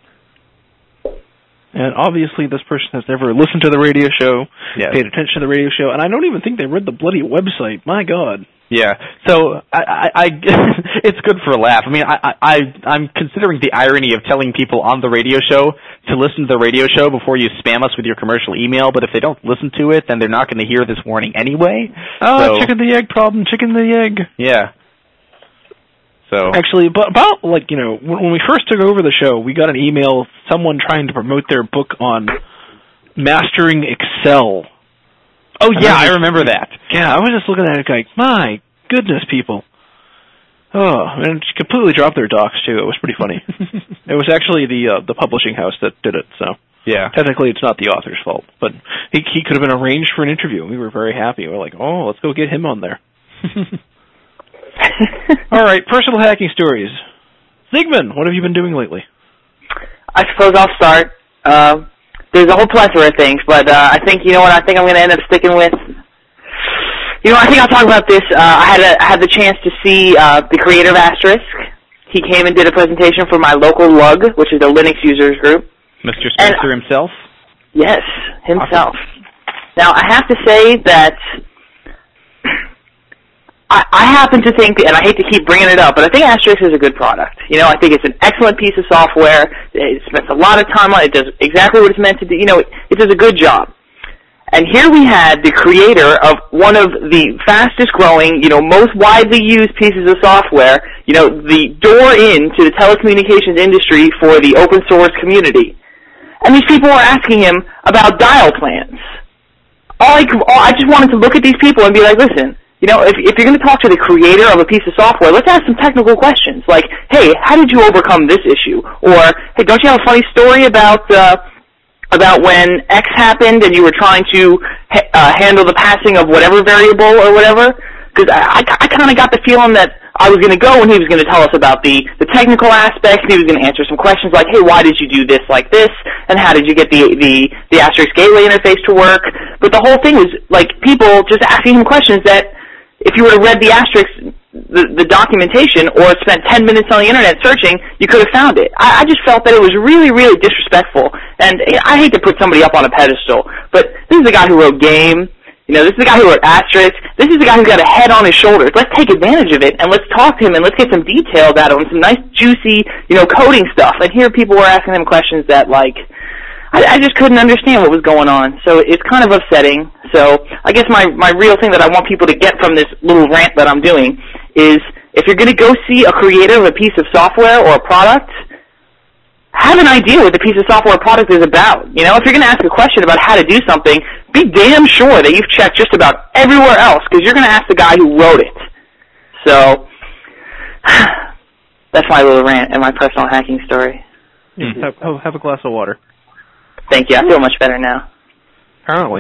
And obviously this person has never listened to the radio show, yes. paid attention to the radio show, and I don't even think they read the bloody website. My God. Yeah, so I, I, I it's good for a laugh. I mean, I, I, I'm considering the irony of telling people on the radio show to listen to the radio show before you spam us with your commercial email, but if they don't listen to it, then they're not going to hear this warning anyway. Oh, so, chicken the egg problem, chicken the egg. Yeah. So actually, but about like you know when we first took over the show, we got an email, someone trying to promote their book on mastering Excel. Oh yeah, I, I remember that. Yeah, I was just looking at it like, my goodness, people. Oh, and she completely dropped their docs too. It was pretty funny. It was actually the uh, the publishing house that did it. So yeah, technically it's not the author's fault, but he he could have been arranged for an interview. We were very happy. We were like, oh, let's go get him on there. All right, personal hacking stories. Zygmunt, what have you been doing lately? I suppose I'll start. Uh, there's a whole plethora of things, but uh, I think, you know what, I think I'm going to end up sticking with... You know, I think I'll talk about this. Uh, I had a, I had the chance to see uh, the creator of Asterisk. He came and did a presentation for my local Lug, which is a Linux users group. Mister Spencer and, himself? Yes, himself. Awesome. Now, I have to say that... I, I happen to think, and I hate to keep bringing it up, but I think Asterisk is a good product. You know, I think it's an excellent piece of software. It spends a lot of time on it. It does exactly what it's meant to do. You know, it, it does a good job. And here we had the creator of one of the fastest growing, you know, most widely used pieces of software, you know, the door into the telecommunications industry for the open source community. And these people were asking him about dial plans. All I, all, I just wanted to look at these people and be like, listen, you know, if, if you're going to talk to the creator of a piece of software, let's ask some technical questions. Like, hey, how did you overcome this issue? Or, hey, don't you have a funny story about uh, about when X happened and you were trying to ha- uh, handle the passing of whatever variable or whatever? Because I, I, I kind of got the feeling that I was going to go and he was going to tell us about the, the technical aspects, and he was going to answer some questions like, hey, why did you do this like this? And how did you get the, the, the Asterisk Gateway interface to work? But the whole thing was, like, people just asking him questions that if you would have read the Asterisk, the, the documentation, or spent ten minutes on the internet searching, you could have found it. I, I just felt that it was really, really disrespectful. And I hate to put somebody up on a pedestal, but this is the guy who wrote Game. You know, this is the guy who wrote Asterisk. This is the guy who got a head on his shoulders. Let's take advantage of it, and let's talk to him, and let's get some detail about it, and some nice, juicy, you know, coding stuff. And here people were asking him questions that, like, I, I just couldn't understand what was going on. So it's kind of upsetting. So I guess my, my real thing that I want people to get from this little rant that I'm doing is if you're going to go see a creator of a piece of software or a product, have an idea what the piece of software or product is about. You know, if you're going to ask a question about how to do something, be damn sure that you've checked just about everywhere else, because you're going to ask the guy who wrote it. So, that's my little rant and my personal hacking story. Mm. Have, have, have a glass of water. Thank you. I feel much better now. Apparently.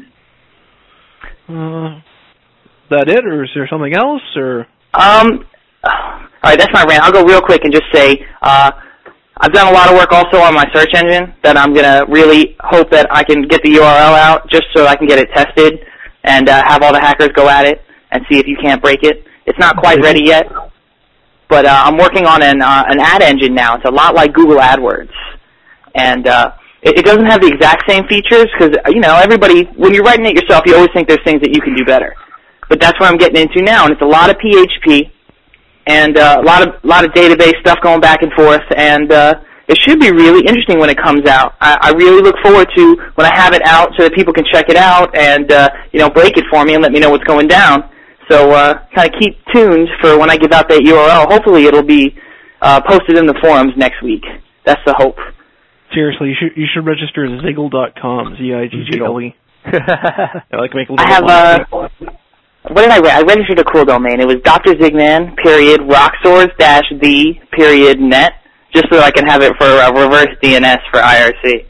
Uh, is that it, or is there something else, or? Um, all right, that's my rant. I'll go real quick and just say, uh, I've done a lot of work also on my search engine that I'm going to really hope that I can get the U R L out just so I can get it tested and uh, have all the hackers go at it and see if you can't break it. It's not quite ready yet, but uh, I'm working on an, uh, an ad engine now. It's a lot like Google AdWords. And uh, it, it doesn't have the exact same features because, you know, everybody, when you're writing it yourself, you always think there's things that you can do better. But that's what I'm getting into now, and it's a lot of P H P. And uh, a lot of lot of database stuff going back and forth, and uh, it should be really interesting when it comes out. I, I really look forward to when I have it out so that people can check it out and uh, you know break it for me and let me know what's going down. So uh, kind of keep tuned for when I give out that U R L. Hopefully it'll be uh, posted in the forums next week. That's the hope. Seriously, you should you should register Ziggle dot com, Z I G G L E. I like to make a little I have uh, what did I re- I registered a cool domain. It was Doctor Zigman, period, rocksource dash the, period, net, just so I can have it for uh, reverse D N S for I R C.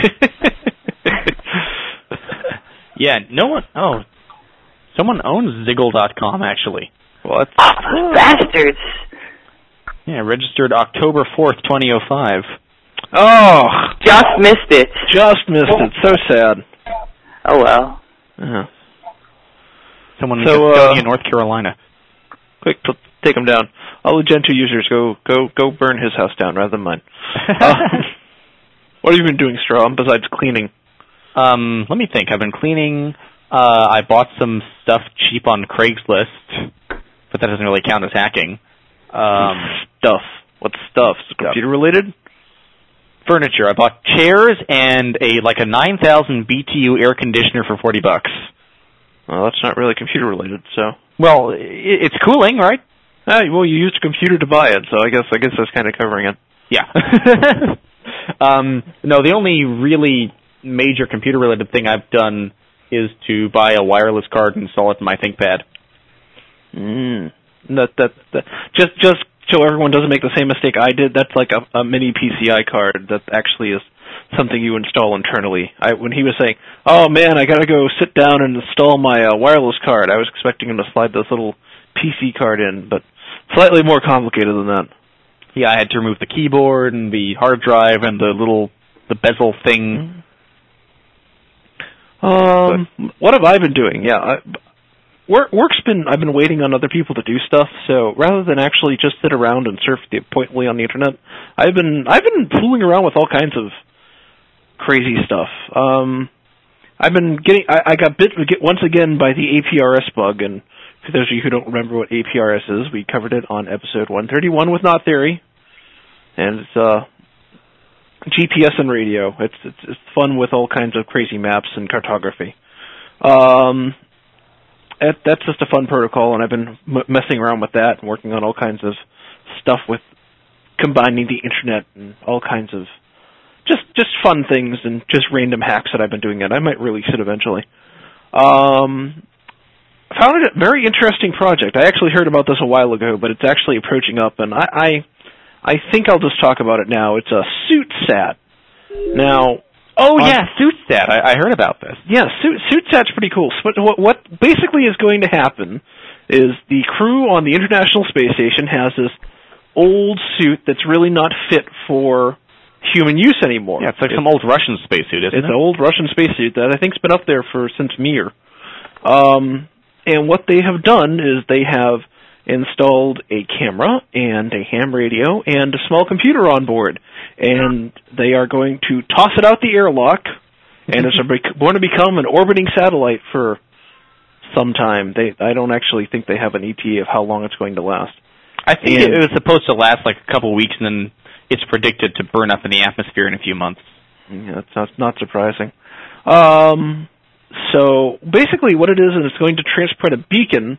Yeah, no one, oh, someone owns Ziggle dot com, actually. Well, that's, oh, bastards. Yeah, registered October fourth, twenty oh five. Oh! Just missed it. Just missed it. So sad. Oh, well. Uh-huh. Someone so, uh, in North Carolina. Quick, t- take him down. All the Gentoo users, go go go burn his house down rather than mine. uh, what have you been doing, Straw, besides cleaning? Um, let me think. I've been cleaning. Uh, I bought some stuff cheap on Craigslist, but that doesn't really count as hacking. Um, stuff. What stuff? Is it computer related? Furniture. I bought chairs and a like a nine thousand B T U air conditioner for forty bucks. Well, that's not really computer related, so. Well, it's cooling, right? Ah, well, you used a computer to buy it, so I guess I guess that's kind of covering it. Yeah. um, no, the only really major computer related thing I've done is to buy a wireless card and install it in my ThinkPad. Mm. That, that that just just so everyone doesn't make the same mistake I did. That's like a, a mini P C I card that actually is something you install internally. I, when he was saying, "Oh man, I got to go sit down and install my uh, wireless card," I was expecting him to slide this little P C card in, but slightly more complicated than that. Yeah, I had to remove the keyboard and the hard drive and the little the bezel thing. Um, but, what have I been doing? Yeah, I, work work's been. I've been waiting on other people to do stuff. So rather than actually just sit around and surf the pointedly on the internet, I've been I've been fooling around with all kinds of crazy stuff. Um, I've been getting. I, I got bit once again by the A P R S bug, and for those of you who don't remember what A P R S is, we covered it on episode one thirty-one with Not Theory, and it's uh, G P S and radio. It's, it's it's fun with all kinds of crazy maps and cartography. Um, it, that's just a fun protocol, and I've been m- messing around with that and working on all kinds of stuff with combining the internet and all kinds of Just just fun things and just random hacks that I've been doing it. I might release it eventually. Um, I found it a very interesting project. I actually heard about this a while ago, but it's actually approaching up, and I I, I think I'll just talk about it now. It's a SuitSat. Now, oh um, yeah, SuitSat. I, I heard about this. Yeah, Suit, SuitSat's pretty cool. So what, what basically is going to happen is the crew on the International Space Station has this old suit that's really not fit for human use anymore. Yeah, it's like it's, some old Russian spacesuit, isn't it's it? It's an old Russian spacesuit that I think's been up there for since Mir. Um, and what they have done is they have installed a camera and a ham radio and a small computer on board, and they are going to toss it out the airlock, and it's going to become an orbiting satellite for some time. They, I don't actually think they have an E T A of how long it's going to last. I think and, it was supposed to last like a couple of weeks, and then it's predicted to burn up in the atmosphere in a few months. Yeah, that's not, not surprising. Um, so basically what it is is it's going to transport a beacon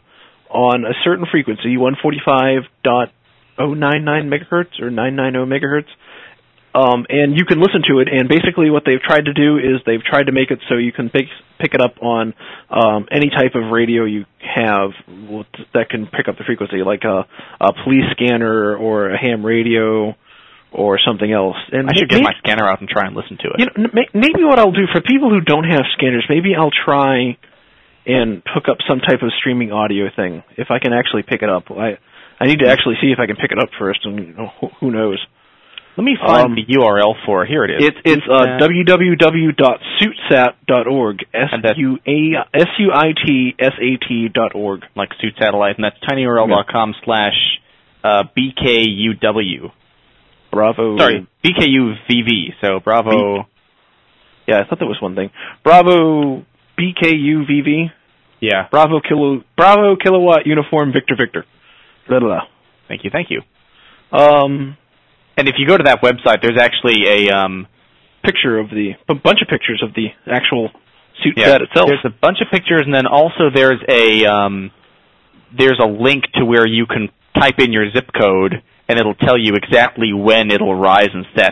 on a certain frequency, one forty-five point oh nine nine megahertz or nine ninety megahertz, um, and you can listen to it. And basically, what they've tried to do is they've tried to make it so you can pick pick it up on um, any type of radio you have that can pick up the frequency, like a, a police scanner or a ham radio or something else. And I should maybe, get my scanner out and try and listen to it. You know, maybe what I'll do for people who don't have scanners, maybe I'll try and hook up some type of streaming audio thing if I can actually pick it up. I I need to actually see if I can pick it up first, and you know, who knows. Let me find um, the U R L for it. Here it is. It's it's uh, w w w dot suitsat dot org. S U A S U I T S A T dot org. Like Suit Satellite, and that's tinyurl dot com slash B K U W. Bravo. Sorry, B K U V V. So Bravo. B- yeah, I thought that was one thing. Bravo B K U V V. Yeah. Bravo kilo Bravo kilowatt uniform Victor Victor. Blah, blah, blah. Thank you, thank you. Um, and if you go to that website, there's actually a um, picture of the a bunch of pictures of the actual suit yeah, set itself. There's a bunch of pictures, and then also there's a um, there's a link to where you can type in your zip code, and it'll tell you exactly when it'll rise and set.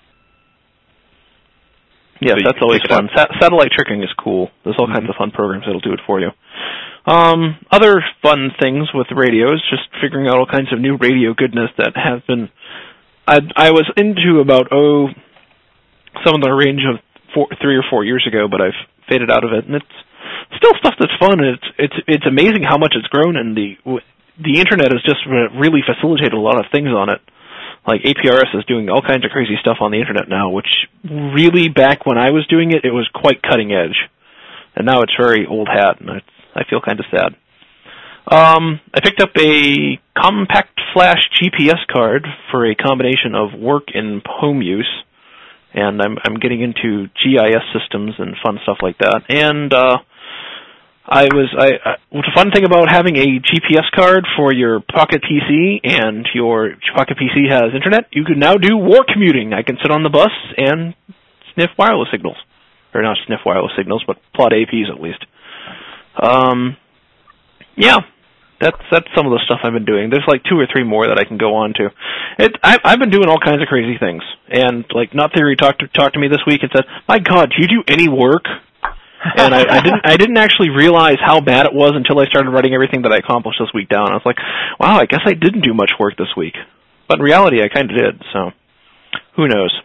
Yes, so that's always fun. Sa- satellite tricking is cool. There's all mm-hmm. kinds of fun programs that'll do it for you. Um, other fun things with radios, just figuring out all kinds of new radio goodness that has been... I, I was into about, oh, some of the range of four, three or four years ago, but I've faded out of it, and it's still stuff that's fun, and it's it's it's amazing how much it's grown, and the the Internet has just really facilitated a lot of things on it. Like A P R S is doing all kinds of crazy stuff on the Internet now, which really, back when I was doing it, it was quite cutting edge. And now it's very old hat, and it's, I feel kind of sad. Um, I picked up a compact flash G P S card for a combination of work and home use, and I'm, I'm getting into G I S systems and fun stuff like that. And uh, I was I, I what's a fun thing about having a G P S card for your Pocket P C, and your Pocket P C has internet, you can now do war commuting. I can sit on the bus and sniff wireless signals. Or not sniff wireless signals, but plot A Ps at least. Um, yeah, that's that's some of the stuff I've been doing. There's like two or three more that I can go on to. It, I, I've been doing all kinds of crazy things. And like Not Theory talked to, talked to me this week and said, "My God, do you do any work?" And I, I didn't I didn't actually realize how bad it was until I started writing everything that I accomplished this week down. I was like, wow, I guess I didn't do much work this week. But in reality, I kind of did, so who knows.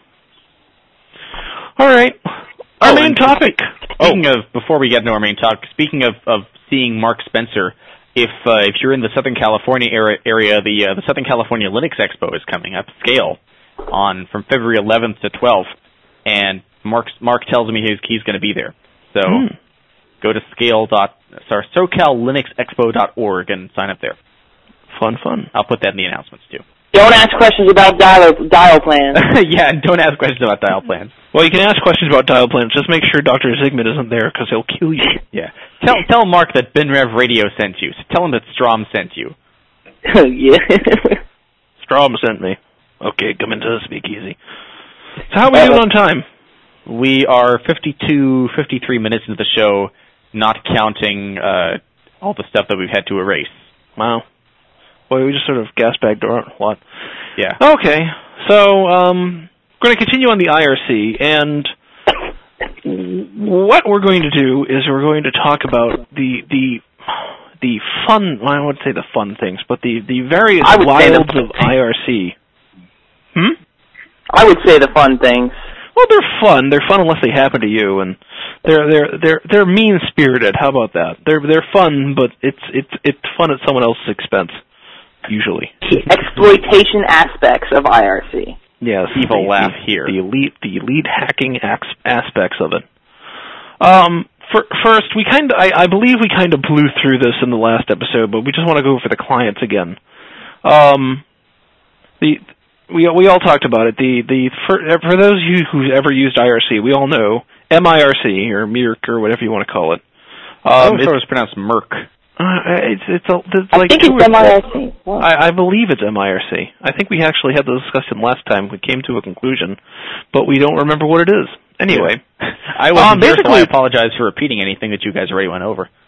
All right, our oh, main topic. Speaking oh. of, before we get into our main topic, speaking of, of seeing Mark Spencer, if uh, if you're in the Southern California area, area the uh, the Southern California Linux Expo is coming up, Scale, on from February eleventh to twelfth, and Mark Mark tells me he's he's going to be there. So mm. go to scale dot sorry socal linux expo dot org and sign up there. Fun, fun. I'll put that in the announcements too. Don't ask questions about dial dial plans. Yeah, don't ask questions about dial plans. Well, you can ask questions about dial plans. Just make sure Doctor Zygmunt isn't there, because he'll kill you. Yeah. Tell tell Mark that BinRev Radio sent you. So tell him that Strom sent you. Yeah. Strom sent me. Okay, come into the speakeasy. So how are we doing on time? We are fifty-two, fifty-three minutes into the show, not counting uh, all the stuff that we've had to erase. Wow. Boy, we just sort of gas-bagged our what? Yeah. Okay, so um, we're going to continue on the I R C, and what we're going to do is we're going to talk about the the the fun, well, I wouldn't say the fun things, but the, the various wilds of I R C. Hmm? I would say the fun things. Well, they're fun. They're fun unless they happen to you, and they're they're they're they're mean spirited. How about that? They're they're fun, but it's it's it's fun at someone else's expense, usually. The exploitation aspects of I R C. Yes, evil the, laugh the, here. The elite the elite hacking aspects of it. Um, for, first, we kind of I, I believe we kind of blew through this in the last episode, but we just want to go for the clients again. Um, the We we all talked about it. The the for, for those of you who've ever used I R C, we all know M I R C or Mirk or whatever you want to call it. Um, I thought it was pronounced Merc. Uh, it's it's, a, it's I like think it's M I R C. Wow. I, I believe it's M I R C. I think we actually had the discussion last time. We came to a conclusion, but we don't remember what it is. Anyway, I wasn't um, there, so I apologize for repeating anything that you guys already went over.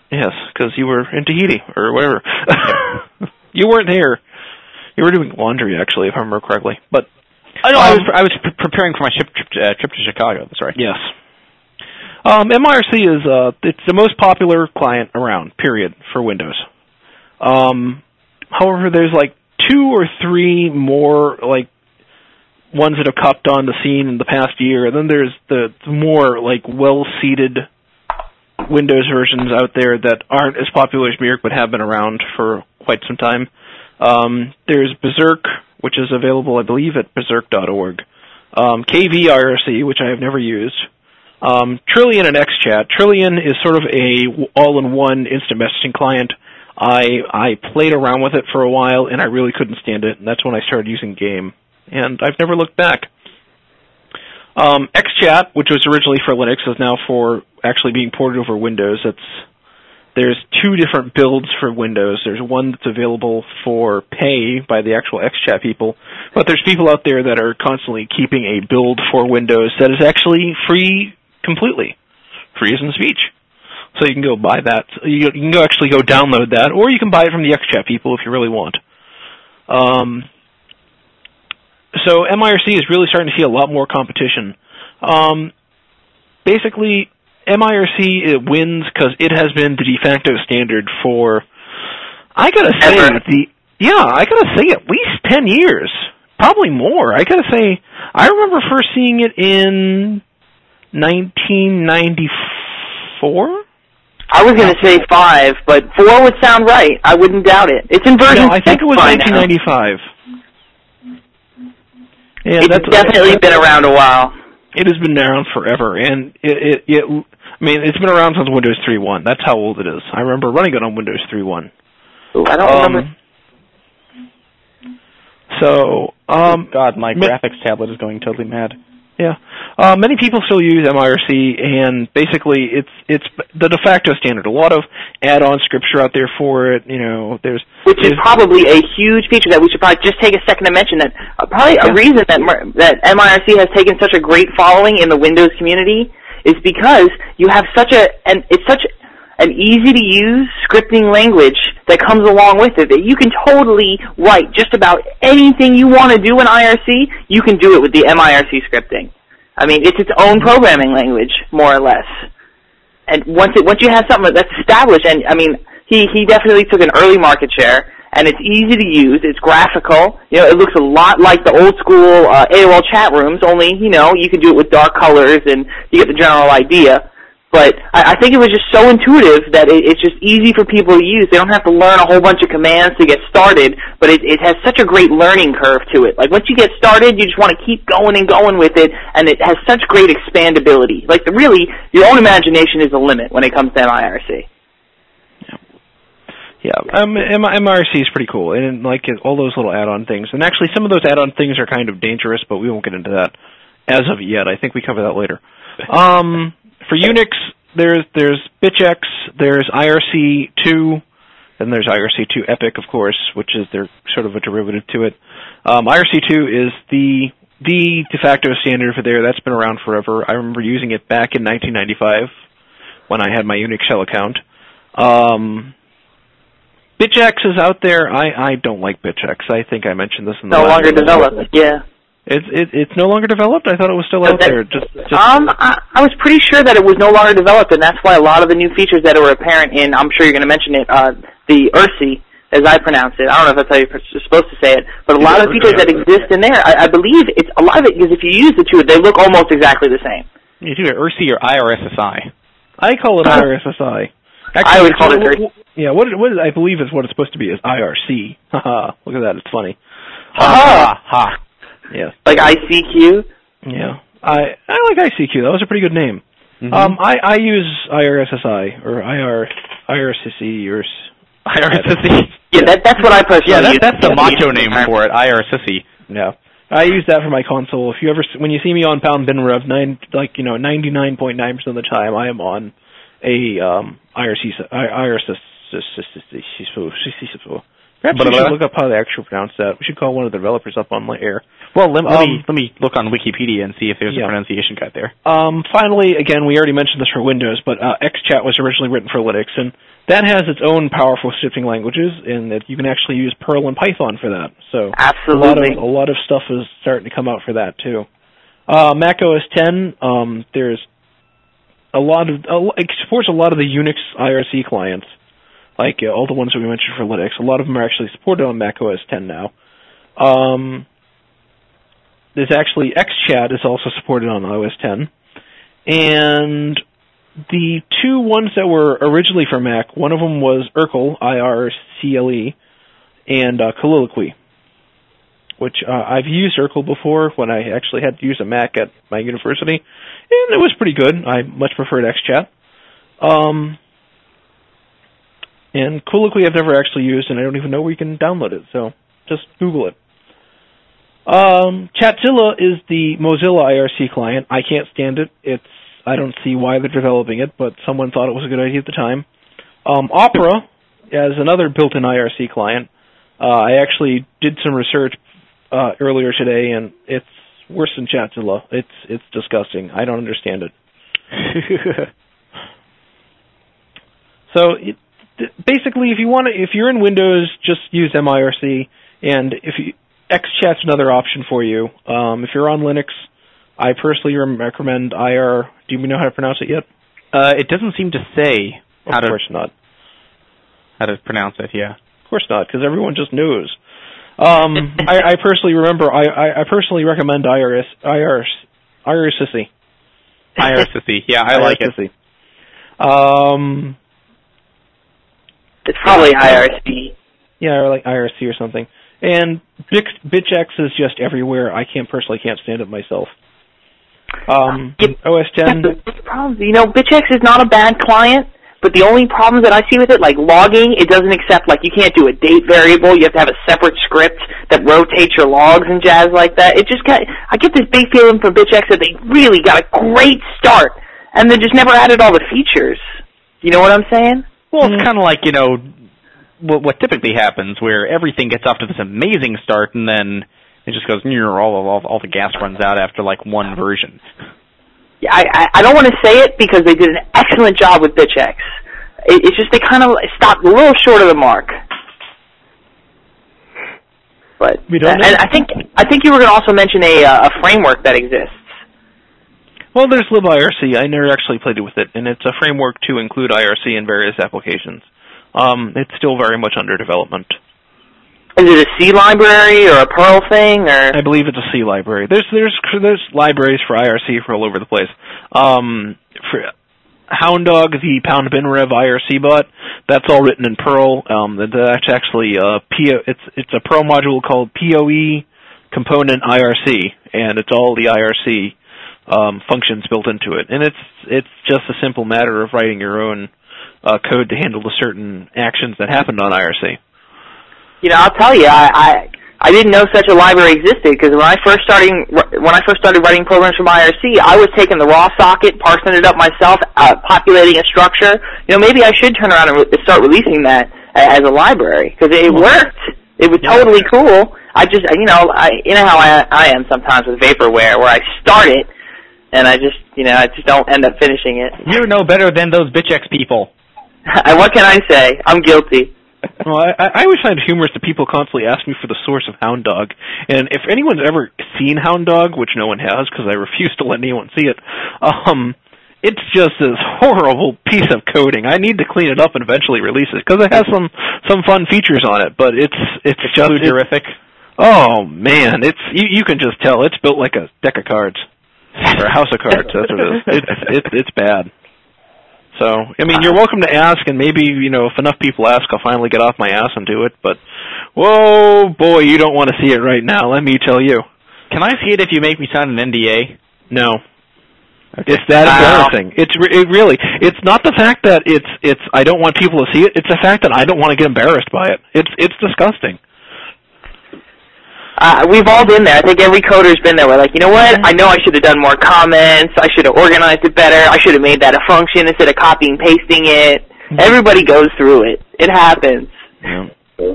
Yes, because you were in Tahiti or wherever. You weren't here. You were doing laundry, actually, if I remember correctly. But I know um, I was I was pre- preparing for my ship trip, uh, trip to Chicago. That's right. Yes. Um, M I R C is uh, it's the most popular client around. Period for Windows. Um, however, there's like two or three more like ones that have copped on the scene in the past year, and then there's the more like well-seeded Windows versions out there that aren't as popular as Mirk but have been around for quite some time. Um, there's Berserk, which is available, I believe, at berserk dot org. Um, K V I R C, which I have never used. Um, Trillian and XChat. Trillian is sort of a all-in-one instant messaging client. I I played around with it for a while, and I really couldn't stand it, and that's when I started using Game. And I've never looked back. Um, XChat, which was originally for Linux, is now for actually being ported over Windows. It's, there's two different builds for Windows. There's one that's available for pay by the actual XChat people, but there's people out there that are constantly keeping a build for Windows that is actually free completely. Free as in speech. So you can go buy that. You can go actually go download that, or you can buy it from the XChat people if you really want. Um... So M I R C is really starting to see a lot more competition. Um, basically, M I R C it wins because it has been the de facto standard for, I gotta say, Ever. the yeah, I gotta say at least ten years, probably more. I gotta say, I remember first seeing it in nineteen ninety-four. I was going to say five, but four would sound right. I wouldn't doubt it. It's in version No, I think it was by nineteen ninety-five. now. Yeah, It's that's, definitely that's, been around a while. It has been around forever, and it, it, it, I mean, it's been around since Windows three point one. That's how old it is. I remember running it on Windows three point one. Ooh, I don't Um, remember. so, um, God, my ma- graphics tablet is going totally mad. yeah, uh, many people still use M I R C, and basically, it's it's the de facto standard. A lot of add-on scripture out there for it. You know, there's Which is there's- probably a huge feature that we should probably just take a second to mention. That uh, probably a Yeah. reason that Mer- that M I R C has taken such a great following in the Windows community is because you have such a and it's such an easy to use scripting language that comes along with it that you can totally write just about anything you want to do in I R C. You can do it with the M I R C scripting. I mean, it's its own programming language, more or less. And once it once you have something that's established, and I mean, he he definitely took an early market share, and it's easy to use. It's graphical. You know, it looks a lot like the old school uh, A O L chat rooms. Only, you know, you can do it with dark colors, and you get the general idea. But I, I think it was just so intuitive that it, it's just easy for people to use. They don't have to learn a whole bunch of commands to get started, but it, it has such a great learning curve to it. Like, once you get started, you just want to keep going and going with it, and it has such great expandability. Like, the, really, your own imagination is the limit when it comes to M I R C. Yeah, um, M I R C is pretty cool, and like all those little add-on things. And actually, some of those add-on things are kind of dangerous, but we won't get into that as of yet. I think we cover that later. Um, for Unix, there's there's BitchX, there's I R C two, and there's I R C two Epic, of course, which is their sort of a derivative to it. Um, I R C two is the the de facto standard for there. That's been around forever. I remember using it back in nineteen ninety-five when I had my Unix shell account. Um, BitchX is out there. I, I don't like BitchX. I think I mentioned this in the No last longer episode. developed, yeah. It's it, it's no longer developed. I thought it was still No, out that- there. Just, just Um, I, I was pretty sure that it was no longer developed, and that's why a lot of the new features that were apparent in, I'm sure you're going to mention it, uh, the I R C, as I pronounce it. I don't know if that's how you're supposed to say it, but a lot of the features that exist in there, I, I believe it's a lot of it, because if you use the two, they look almost exactly the same. You do it I R C or I R S S I. I call it I R S S I. Actually, I always call it what- I R C. what- Yeah, what, what I believe is what it's supposed to be is I R C. Haha, look at that, it's funny. Ha ha ha. Yeah, Like I C Q. yeah. I I like I C Q. That was a pretty good name. Mm-hmm. Um, I I use I R S S I or I R I R S S E or s- I R S S E. Yeah, that, that's what I personally Yeah, that, use. that's the Yeah, macho the- name for it, I R S S E. Yeah, I use that for my console. If you ever, when you see me on Pound Bin Rev, nine like you know ninety-nine point nine percent of the time, I am on a um I R C I R S S Perhaps we should look up how they actually pronounce that. We should call one of the developers up on the air. Well, let, let um, me let me look on Wikipedia and see if there's yeah. a pronunciation cut there. Um, finally, again, we already mentioned this for Windows, but uh, XChat was originally written for Linux, and that has its own powerful scripting languages, and that you can actually use Perl and Python for that. So absolutely, a lot of a lot of stuff is starting to come out for that too. Uh, Mac O S ten, um, there's a lot of uh, it supports a lot of the Unix I R C clients. Like uh, all the ones that we mentioned for Linux, a lot of them are actually supported on Mac O S ten now. Um, there's actually XChat is also supported on O S ten, and the two ones that were originally for Mac, one of them was Ircle, I R C L E, and uh, Colloquy, which uh, I've used Ircle before when I actually had to use a Mac at my university, and it was pretty good. I much preferred XChat. Um, And Colloquy I've never actually used, and I don't even know where you can download it, so just Google it. Um, Chatzilla is the Mozilla I R C client. I can't stand it. It's I don't see why they're developing it, but someone thought it was a good idea at the time. Um, Opera as another built-in I R C client. Uh, I actually did some research uh, earlier today, and it's worse than Chatzilla. It's it's disgusting. I don't understand it. So it, basically, if you want to, if you're in Windows, just use M I R C, and if you, XChat's another option for you. Um, if you're on Linux, I personally recommend I R. Do you know how to pronounce it yet? Uh, it doesn't seem to say how of to. Of course not. How to pronounce it? Yeah. Of course not, because everyone just knows. Um, I, I personally remember. I, I, I personally recommend I R S. I R S. I R S I C. I R S I C. Yeah, I like it. Um. It's probably I R C. Yeah, or like I R C or something. And Bix, BitchX is just everywhere. I can't personally can't stand it myself. Um, it, O S ten. Problems. You know, BitchX is not a bad client, but the only problems that I see with it, like logging, it doesn't accept, like you can't do a date variable. You have to have a separate script that rotates your logs and jazz like that. It just got, I get this big feeling from BitchX that they really got a great start, and they just never added all the features. You know what I'm saying? Well, it's kind of like, you know, what, what typically happens, where everything gets off to this amazing start, and then it just goes, all, all, all the gas runs out after, like, one version. Yeah, I, I don't want to say it because they did an excellent job with BitchX. It, it's just they kind of stopped a little short of the mark. But we don't know. And I think I think you were going to also mention a uh, a framework that exists. Well, there's LibIRC. I never actually played with it, and it's a framework to include I R C in various applications. Um, it's still very much under development. Is it a C library or a Perl thing, or? I believe it's a C library. There's there's there's libraries for I R C for all over the place. Um, for Hounddog, the Pound Binrev I R C bot, that's all written in Perl. Um, that's actually a P O, it's it's a Perl module called P O E component I R C, and it's all the I R C um, functions built into it. And it's it's just a simple matter of writing your own uh, code to handle the certain actions that happened on I R C. You know, I'll tell you, I, I I didn't know such a library existed, because when I first starting when I first started writing programs from I R C, I was taking the raw socket, parsing it up myself, uh, populating a structure. You know, maybe I should turn around and re- start releasing that as a library, because it worked. It was totally cool. I just, you know, I you know how I I am sometimes with vaporware, where I start it and I just, you know, I just don't end up finishing it. You're no better than those BitchX people. What can I say? I'm guilty. Well, I, I always find it humorous that people constantly ask me for the source of Hounddog. And if anyone's ever seen Hounddog, which no one has because I refuse to let anyone see it, um, it's just this horrible piece of coding. I need to clean it up and eventually release it because it has some some fun features on it. But it's it's, it's just horrific. Oh man, it's you, you can just tell it's built like a deck of cards or a house of cards. That's what it is. It's it's it's bad. So, I mean, you're welcome to ask, and maybe, you know, if enough people ask, I'll finally get off my ass and do it, but, whoa, boy, you don't want to see it right now, let me tell you. Can I see it if you make me sign an N D A? No. Okay. It's that embarrassing. It's it really, it's not the fact that it's, it's, I don't want people to see it, it's the fact that I don't want to get embarrassed by it. It's, it's disgusting. Uh, we've all been there. I think every coder's been there. We're like, you know what? I know I should have done more comments. I should have organized it better. I should have made that a function instead of copying and pasting it. Everybody goes through it. It happens. Yeah.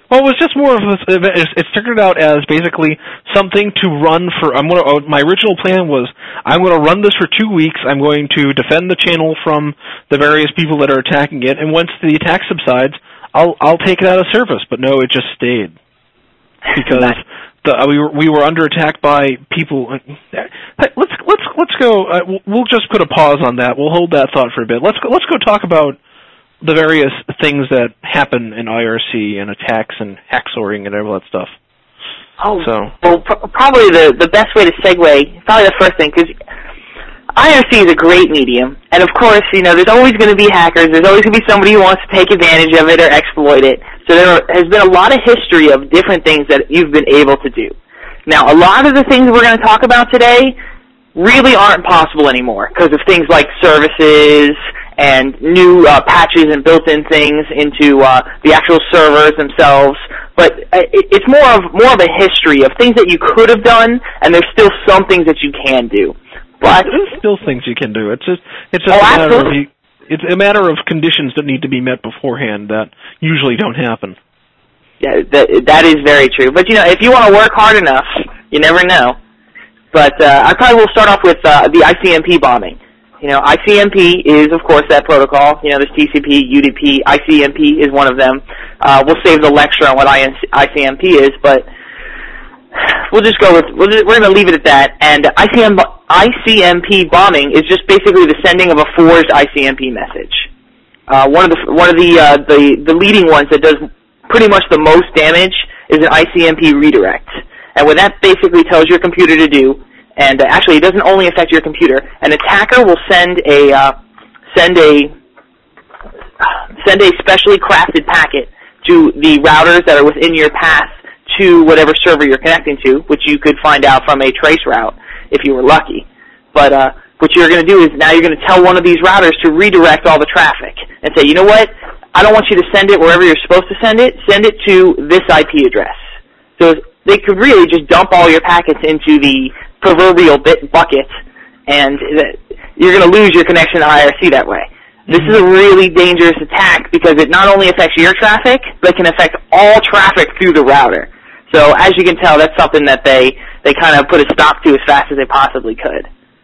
Well, it was just more of a, it started out as basically something to run for. I'm gonna. Oh, my original plan was I'm going to run this for two weeks. I'm going to defend the channel from the various people that are attacking it, and once the attack subsides, I'll I'll take it out of service. But no, it just stayed because the, we were we were under attack by people. Let's let's let's go. Uh, we'll just put a pause on that. We'll hold that thought for a bit. Let's go, let's go talk about the various things that happen in I R C and attacks and hacksoring and all that stuff. Oh, so. well, pr- probably the, the best way to segue, probably the first thing, because I R C is a great medium, and of course, you know, there's always going to be hackers, there's always going to be somebody who wants to take advantage of it or exploit it, so there has been a lot of history of different things that you've been able to do. Now, a lot of the things we're going to talk about today really aren't possible anymore, because of things like services and new uh, patches and built-in things into uh, the actual servers themselves. But uh, it, it's more of more of a history of things that you could have done, and there's still some things that you can do. But there's still things you can do. It's just it's just oh, a matter absolutely. of it's a matter of conditions that need to be met beforehand that usually don't happen. Yeah, that that is very true. But you know, if you want to work hard enough, you never know. But uh, I probably will start off with uh, the I C M P bombing. You know, I C M P is, of course, that protocol. You know, there's T C P, U D P, I C M P is one of them. Uh, we'll save the lecture on what I C M P is, but we'll just go with, we'll just, we're going to leave it at that. And I C M P bombing is just basically the sending of a forged I C M P message. Uh, one of the one of the, uh, the the leading ones that does pretty much the most damage is an I C M P redirect. And what that basically tells your computer to do, and uh, actually it doesn't only affect your computer, an attacker will send a uh, send a send a specially crafted packet to the routers that are within your path to whatever server you're connecting to, which you could find out from a trace route if you were lucky. But uh, what you're going to do is now you're going to tell one of these routers to redirect all the traffic and say, you know what, I don't want you to send it wherever you're supposed to send it, send it to this I P address. So they could really just dump all your packets into the proverbial bit bucket, and you're going to lose your connection to I R C that way. This is a really dangerous attack because it not only affects your traffic, but can affect all traffic through the router. So as you can tell, that's something that they, they kind of put a stop to as fast as they possibly could.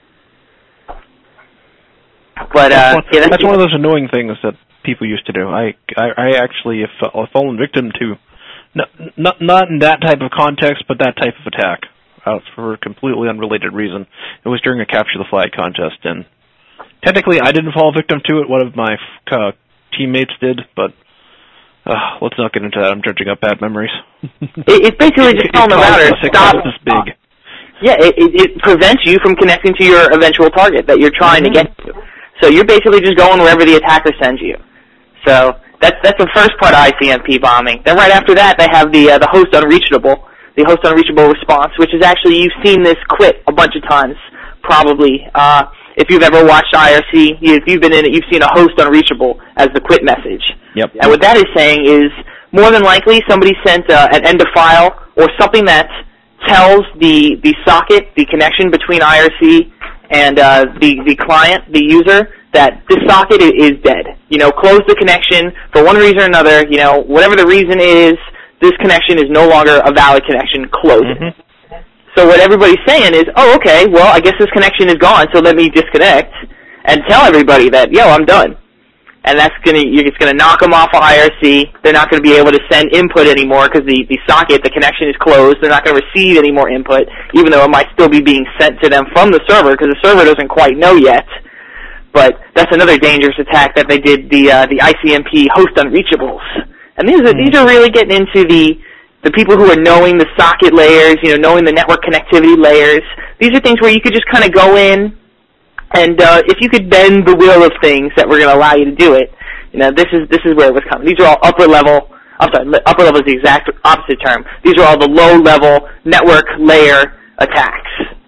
But uh, that's, one, yeah, that's, that's one of those annoying things that people used to do. I I, I actually have fallen victim to, not, not not in that type of context, but that type of attack. Uh, for a completely unrelated reason. It was during a capture the flag contest, and technically I didn't fall victim to it. One of my uh, teammates did, but uh, let's not get into that. I'm dredging up bad memories. it, it's basically just telling the router stop. This big. Yeah, it, it, it prevents you from connecting to your eventual target that you're trying mm-hmm. to get to. So you're basically just going wherever the attacker sends you. So that's that's the first part of I C M P bombing. Then right after that, they have the uh, the host unreachable. The host unreachable response, which is actually, you've seen this quit a bunch of times, probably. Uh, if you've ever watched I R C, if you've been in it, you've seen a host unreachable as the quit message. Yep. And what that is saying is, more than likely, somebody sent uh, an end of file or something that tells the, the socket, the connection between I R C and uh, the, the client, the user, that this socket is dead. You know, close the connection for one reason or another, you know, whatever the reason is, this connection is no longer a valid connection, close it. Mm-hmm. So what everybody's saying is, oh, okay, well, I guess this connection is gone, so let me disconnect and tell everybody that, yo, I'm done. And that's going to, it's going to knock them off of I R C. They're not going to be able to send input anymore because the, the socket, the connection is closed. They're not going to receive any more input, even though it might still be being sent to them from the server because the server doesn't quite know yet. But that's another dangerous attack that they did, the uh, the I C M P host unreachables. And these are, these are really getting into the, the people who are knowing the socket layers, you know, knowing the network connectivity layers. These are things where you could just kind of go in, and uh, if you could bend the will of things that were going to allow you to do it, you know, this is this is where it was coming. These are all upper level. I'm sorry, upper level is the exact opposite term. These are all the low level network layer attacks.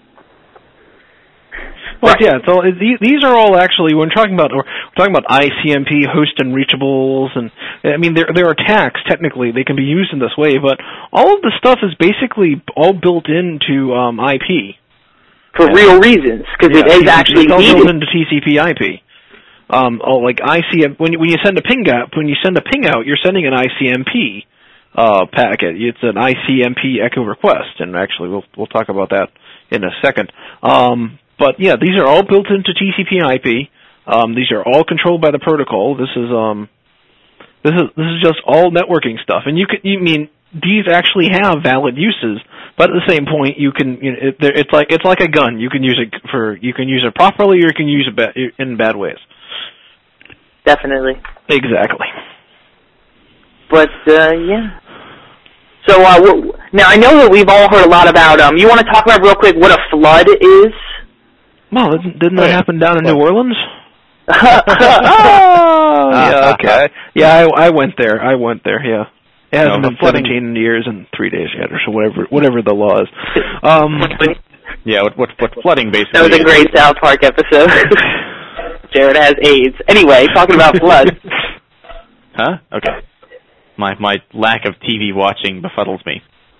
Well, right. yeah, so these are all actually, when we're talking about, we're talking about I C M P, host unreachables, and, I mean, they're, they're attacks, technically. They can be used in this way, but all of the stuff is basically all built into um, I P. For and, real reasons, because yeah, it is actually it's all needed. built into T C P I P. Um, oh, like I C M, when you, when you send a ping out, when you send a ping out, you're sending an I C M P uh, packet. It's an I C M P echo request, and actually we'll we'll talk about that in a second. Um, but yeah, these are all built into T C P and I P. Um, these are all controlled by the protocol. This is um, this is this is just all networking stuff, and you can you mean these actually have valid uses, but at the same point, you can you know, it, it's like it's like a gun. You can use it for you can use it properly, or you can use it ba- in bad ways. Definitely. Exactly. But uh, yeah. So uh, w- now I know that we've all heard a lot about. Um, you want to talk about real quick what a flood is? Well, didn't, didn't that Wait, happen down in what? New Orleans? Oh, yeah, okay. Yeah, I, I went there. I went there. Yeah, it hasn't No, been flooding- seventeen years and three days yet, or so whatever, whatever the law is. Um, Yeah, what, what, what flooding basically that was a is- great South Park episode. Jared has AIDS. Anyway, talking about floods. Huh? Okay. My my lack of T V watching befuddles me.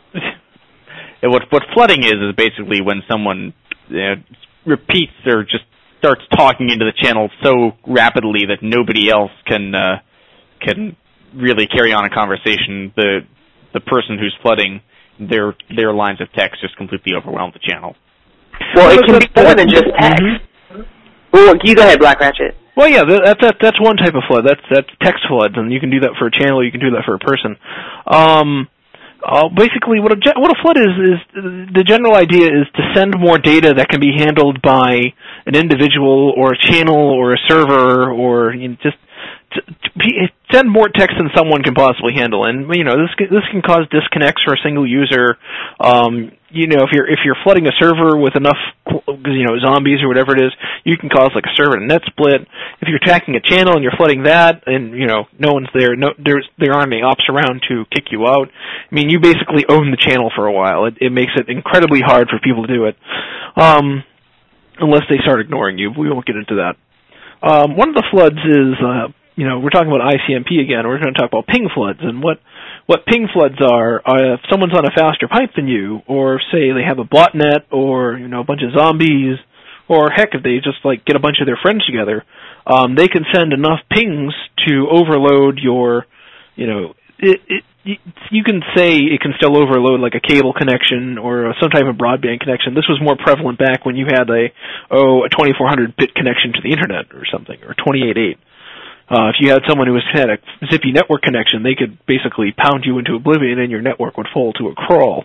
And what what flooding is is basically when someone you know, repeats or just starts talking into the channel so rapidly that nobody else can uh, can really carry on a conversation. The the person who's flooding their their lines of text just completely overwhelm the channel. Well, it can be more than just text. Mhm. Well, you go ahead, Black Ratchet. Well, yeah, that, that that's one type of flood. That's that's text floods, and you can do that for a channel. You can do that for a person. Um, uh, basically, what a what a flood is is the general idea is to send more data that can be handled by an individual or a channel or a server or you know, just to, to be, send more text than someone can possibly handle. And you know this can, this can cause disconnects for a single user. Um, you know if you're if you're flooding a server with enough you know zombies or whatever it is, you can cause like a server and net split. If you're attacking a channel and you're flooding that, and you know no one's there, no there's there aren't any ops around to kick you out. I mean, you basically own the channel for a while. It, it makes it incredibly hard for people to do it, um, unless they start ignoring you. We won't get into that. Um, one of the floods is, uh, you know, we're talking about I C M P again. We're going to talk about ping floods, and what what ping floods are. are if someone's on a faster pipe than you, or say they have a botnet, or you know a bunch of zombies, or heck, if they just like get a bunch of their friends together, um, they can send enough pings to overload your, you know, it, it, you can say it can still overload like a cable connection or some type of broadband connection. This was more prevalent back when you had a oh a twenty-four hundred bit connection to the internet or something, or twenty-eight eight. Uh, if you had someone who was, had a zippy network connection, they could basically pound you into oblivion and your network would fall to a crawl.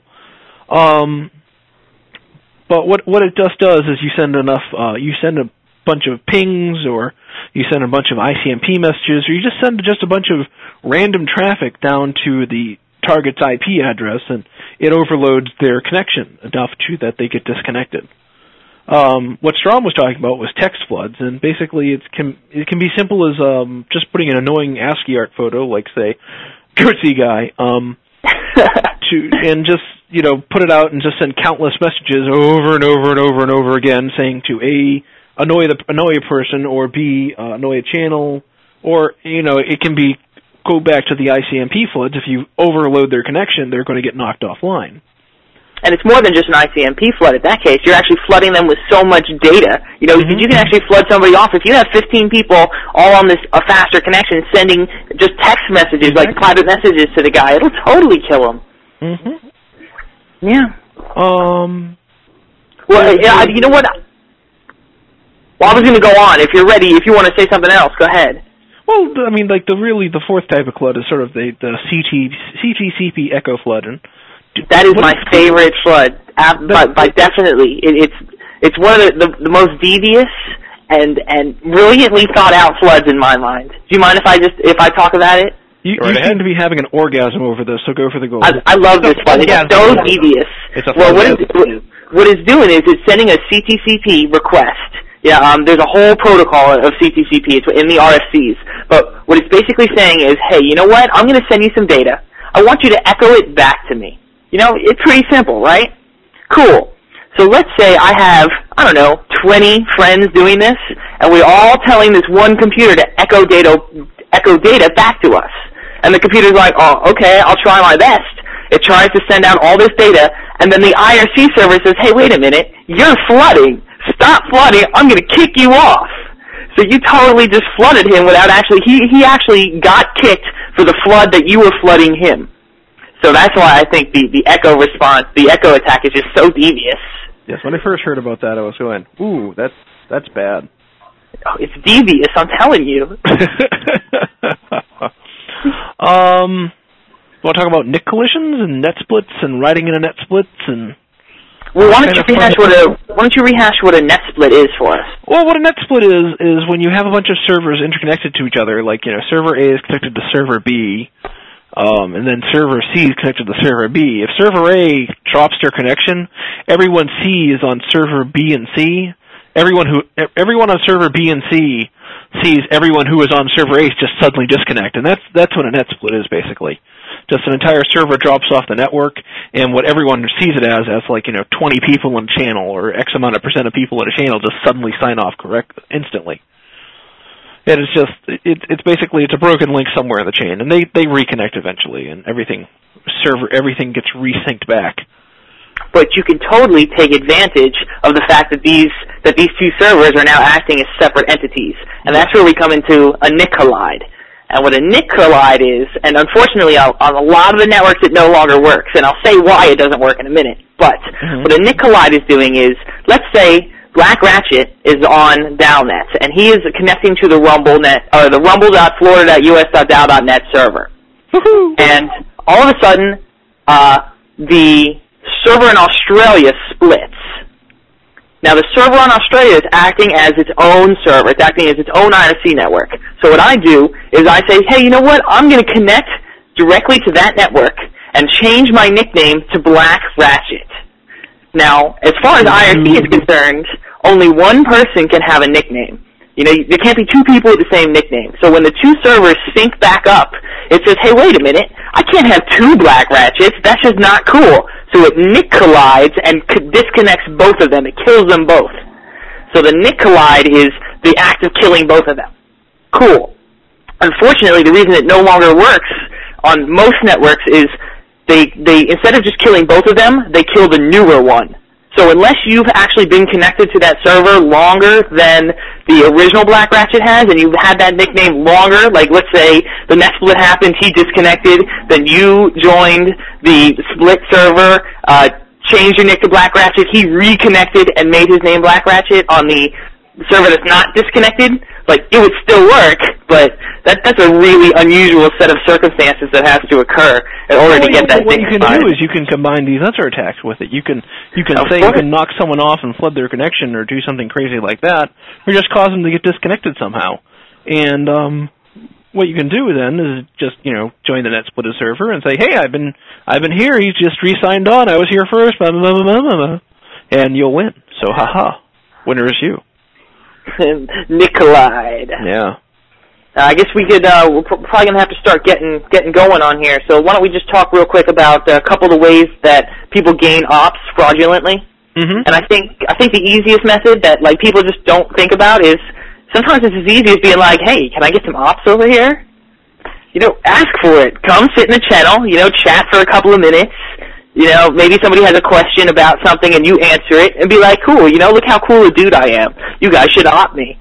Um, but what what it just does is you send enough, uh, you send a bunch of pings, or you send a bunch of I C M P messages, or you just send just a bunch of random traffic down to the target's I P address, and it overloads their connection enough to that they get disconnected. Um, what Strom was talking about was text floods, and basically it can it can be simple as um, just putting an annoying ASCII art photo, like say, Curtsy guy, um, to and just you know put it out and just send countless messages over and over and over and over again, saying to A, annoy the annoy a person, or B, uh, annoy a channel, or you know it can be go back to the I C M P floods. If you overload their connection, they're going to get knocked offline. And it's more than just an I C M P flood. In that case, you're actually flooding them with so much data. You know, mm-hmm. you can actually flood somebody off. If you have fifteen people all on this a faster connection sending just text messages, exactly. like private messages to the guy, it'll totally kill him. Mm-hmm. Yeah. Um. Well, yeah, you know what? Well, I was going to go on. If you're ready, if you want to say something else, go ahead. Well, I mean, like the really the fourth type of flood is sort of the the C T C P echo flood, and that is my favorite flood. By, by definitely, it, it's it's one of the, the the most devious and and brilliantly thought out floods in my mind. Do you mind if I just if I talk about it? You, you seem to be having an orgasm over this, so go for the goal. I, I love this flood. It's so devious. It's a well, what, is, what it's doing is it's sending a C T C P request. Yeah, um, there's a whole protocol of C T C P. It's in the R F Cs. But what it's basically saying is, hey, you know what? I'm going to send you some data. I want you to echo it back to me. You know, it's pretty simple, right? Cool. So let's say I have, I don't know, twenty friends doing this, and we're all telling this one computer to echo data, echo data back to us. And the computer's like, oh, okay, I'll try my best. It tries to send out all this data, and then the I R C server says, hey, wait a minute, you're flooding. Stop flooding. I'm going to kick you off. So you totally just flooded him without actually, he, he actually got kicked for the flood that you were flooding him. So that's why I think the, the echo response, the echo attack is just so devious. Yes, when I first heard about that, I was going, ooh, that's, that's bad. Oh, it's devious, I'm telling you. um, want to talk about N I C collisions and net splits and writing in a net splits and... Well, why don't you rehash what a why don't you rehash what a net split is for us? Well, what a net split is is when you have a bunch of servers interconnected to each other. Like, you know, server A is connected to server B, um, and then server C is connected to server B. If server A drops their connection, everyone C is on server B and C. Everyone who everyone on server B and C sees everyone who is on server A just suddenly disconnect, and that's that's what a net split is basically. Just an entire server drops off the network, and what everyone sees it as, as like, you know, twenty people in a channel, or X amount of percent of people in a channel just suddenly sign off correct instantly. And it's just, it, it's basically, it's a broken link somewhere in the chain, and they, they reconnect eventually, and everything, server, everything gets resynced back. But you can totally take advantage of the fact that these, that these two servers are now acting as separate entities, and that's where we come into a N I C collide. And what a N I C collide is, and unfortunately on, on a lot of the networks it no longer works, and I'll say why it doesn't work in a minute, but mm-hmm. what a N I C collide is doing is, let's say Black Ratchet is on Dalnet, and he is connecting to the Rumble net, or the rumble dot florida dot u s dot dow dot net server. Woo-hoo. And all of a sudden, uh, the server in Australia splits. Now, the server in Australia is acting as its own server. It's acting as its own I R C network. So what I do is I say, hey, you know what? I'm going to connect directly to that network and change my nickname to Black Ratchet. Now, as far as I R C is concerned, only one person can have a nickname. You know, there can't be two people with the same nickname. So when the two servers sync back up, it says, hey, wait a minute, I can't have two Black Ratchets. That's just not cool. So it N I C collides and disconnects both of them. It kills them both. So the N I C collide is the act of killing both of them. Cool. Unfortunately, the reason it no longer works on most networks is they, they instead of just killing both of them, they kill the newer one. So unless you've actually been connected to that server longer than the original Black Ratchet has, and you've had that nickname longer, like let's say the net split happened, he disconnected, then you joined the split server, uh, changed your nick to Black Ratchet, he reconnected and made his name Black Ratchet on the server that's not disconnected, like it would still work, but that that's a really unusual set of circumstances that has to occur in order well, to get that what thing. What you can do is you can combine these other attacks with it. You can you can of say course. you can knock someone off and flood their connection or do something crazy like that, or just cause them to get disconnected somehow. And um, what you can do then is just, you know, join the NetSplitter server and say, hey, I've been I've been here. He's just re-signed on. I was here first. Blah, blah, blah, blah, blah, and you'll win. So haha, winner is you. Nikolide. Yeah. Uh, I guess we could, uh, we're probably going to have to start getting getting going on here. So why don't we just talk real quick about a couple of the ways that people gain ops fraudulently? Mm-hmm. And I think I think the easiest method that like people just don't think about is sometimes it's as easy as being like, hey, can I get some ops over here? You know, ask for it. Come sit in the channel, you know, chat for a couple of minutes. You know, maybe somebody has a question about something and you answer it and be like, cool, you know, look how cool a dude I am. You guys should opt me.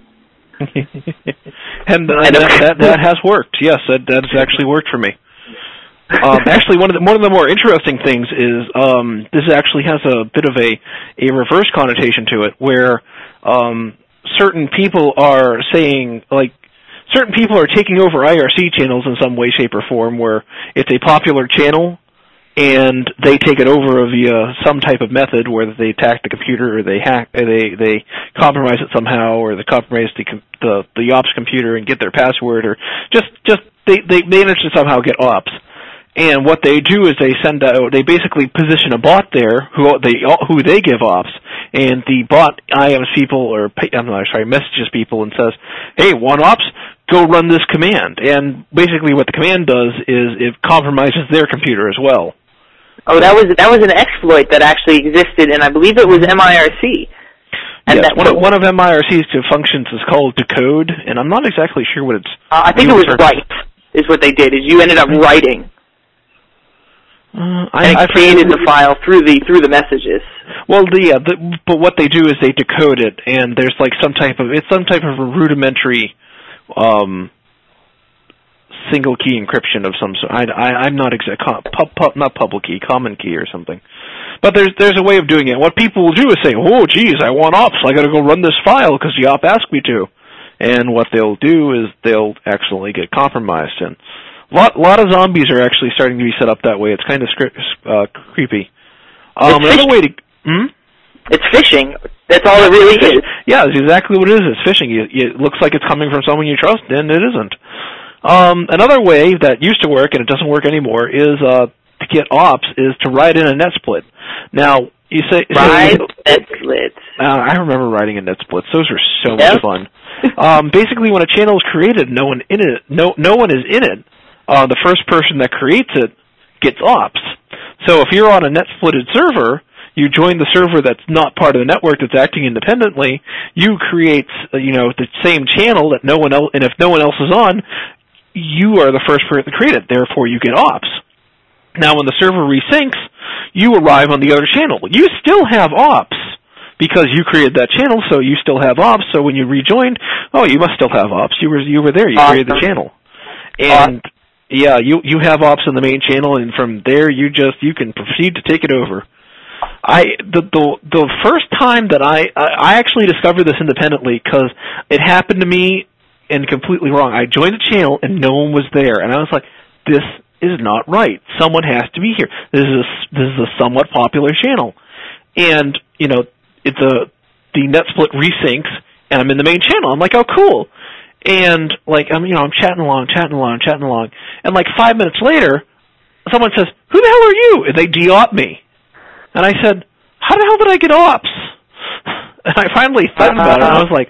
and uh, that, that that has worked. Yes, that that has actually worked for me. Um, actually, one of the one of the more interesting things is um, this actually has a bit of a a reverse connotation to it, where um, certain people are saying, like, certain people are taking over I R C channels in some way, shape, or form, where it's a popular channel and they take it over via some type of method, where they attack the computer, or they hack, or they they compromise it somehow, or they compromise the the, the ops computer and get their password, or just just they they manage to somehow get ops. And what they do is they send out, they basically position a bot there who they who they give ops, and the bot I Ms people or I'm not sorry messages people and says, "Hey, want ops? Go run this command." And basically, what the command does is it compromises their computer as well. Oh, that was that was an exploit that actually existed, and I believe it was M I R C. And yes, that, one of, one of M I R C's functions is called decode, and I'm not exactly sure what it's. Uh, I think it was write. Is what they did. Is you ended up writing. Uh, I, and it I created the file through the through the messages. Well, the, uh, the but what they do is they decode it, and there's like some type of it's some type of a rudimentary um, single key encryption of some sort. I, I, I'm not exact, pub, pub, not public key, common key or something. But there's there's a way of doing it. What people will do is say, oh, geez, I want ops. I got to go run this file because the op asked me to. And what they'll do is they'll actually get compromised. And a lot, lot of zombies are actually starting to be set up that way. It's kind of uh, creepy. Um, another way to... Hmm? It's phishing. That's all it really is. Yeah, that's exactly what it is. It's phishing. It, it looks like it's coming from someone you trust, and it isn't. Um, another way that used to work, and it doesn't work anymore, is uh, to get ops, is to write in a NetSplit. Now, you say... Write NetSplits. Uh, I remember writing in NetSplits. Those were so yep. much fun. um, basically, when a channel is created, no one in it, no no one is in it. Uh, the first person that creates it gets ops. So if you're on a NetSplitted server, you join the server that's not part of the network that's acting independently. You create, uh, you know, the same channel that no one else, and if no one else is on, you are the first person to create it. Therefore, you get ops. Now, when the server resyncs, you arrive on the other channel. You still have ops because you created that channel, so you still have ops. So when you rejoined, oh, you must still have ops. You were you were there. You awesome. created the channel, and awesome. yeah, you you have ops in the main channel, and from there you just you can proceed to take it over. I the the the first time that I I actually discovered this independently because it happened to me and completely wrong. I joined the channel and no one was there, and I was like, this is not right. Someone has to be here. This is a, this is a somewhat popular channel, and you know it's a the NetSplit resyncs, and I'm in the main channel. I'm like, oh, cool. And like I'm you know I'm chatting along, chatting along, chatting along, and like five minutes later, someone says, "Who the hell are you?" And they de-op me. And I said, how the hell did I get ops? And I finally thought about it, and I was like,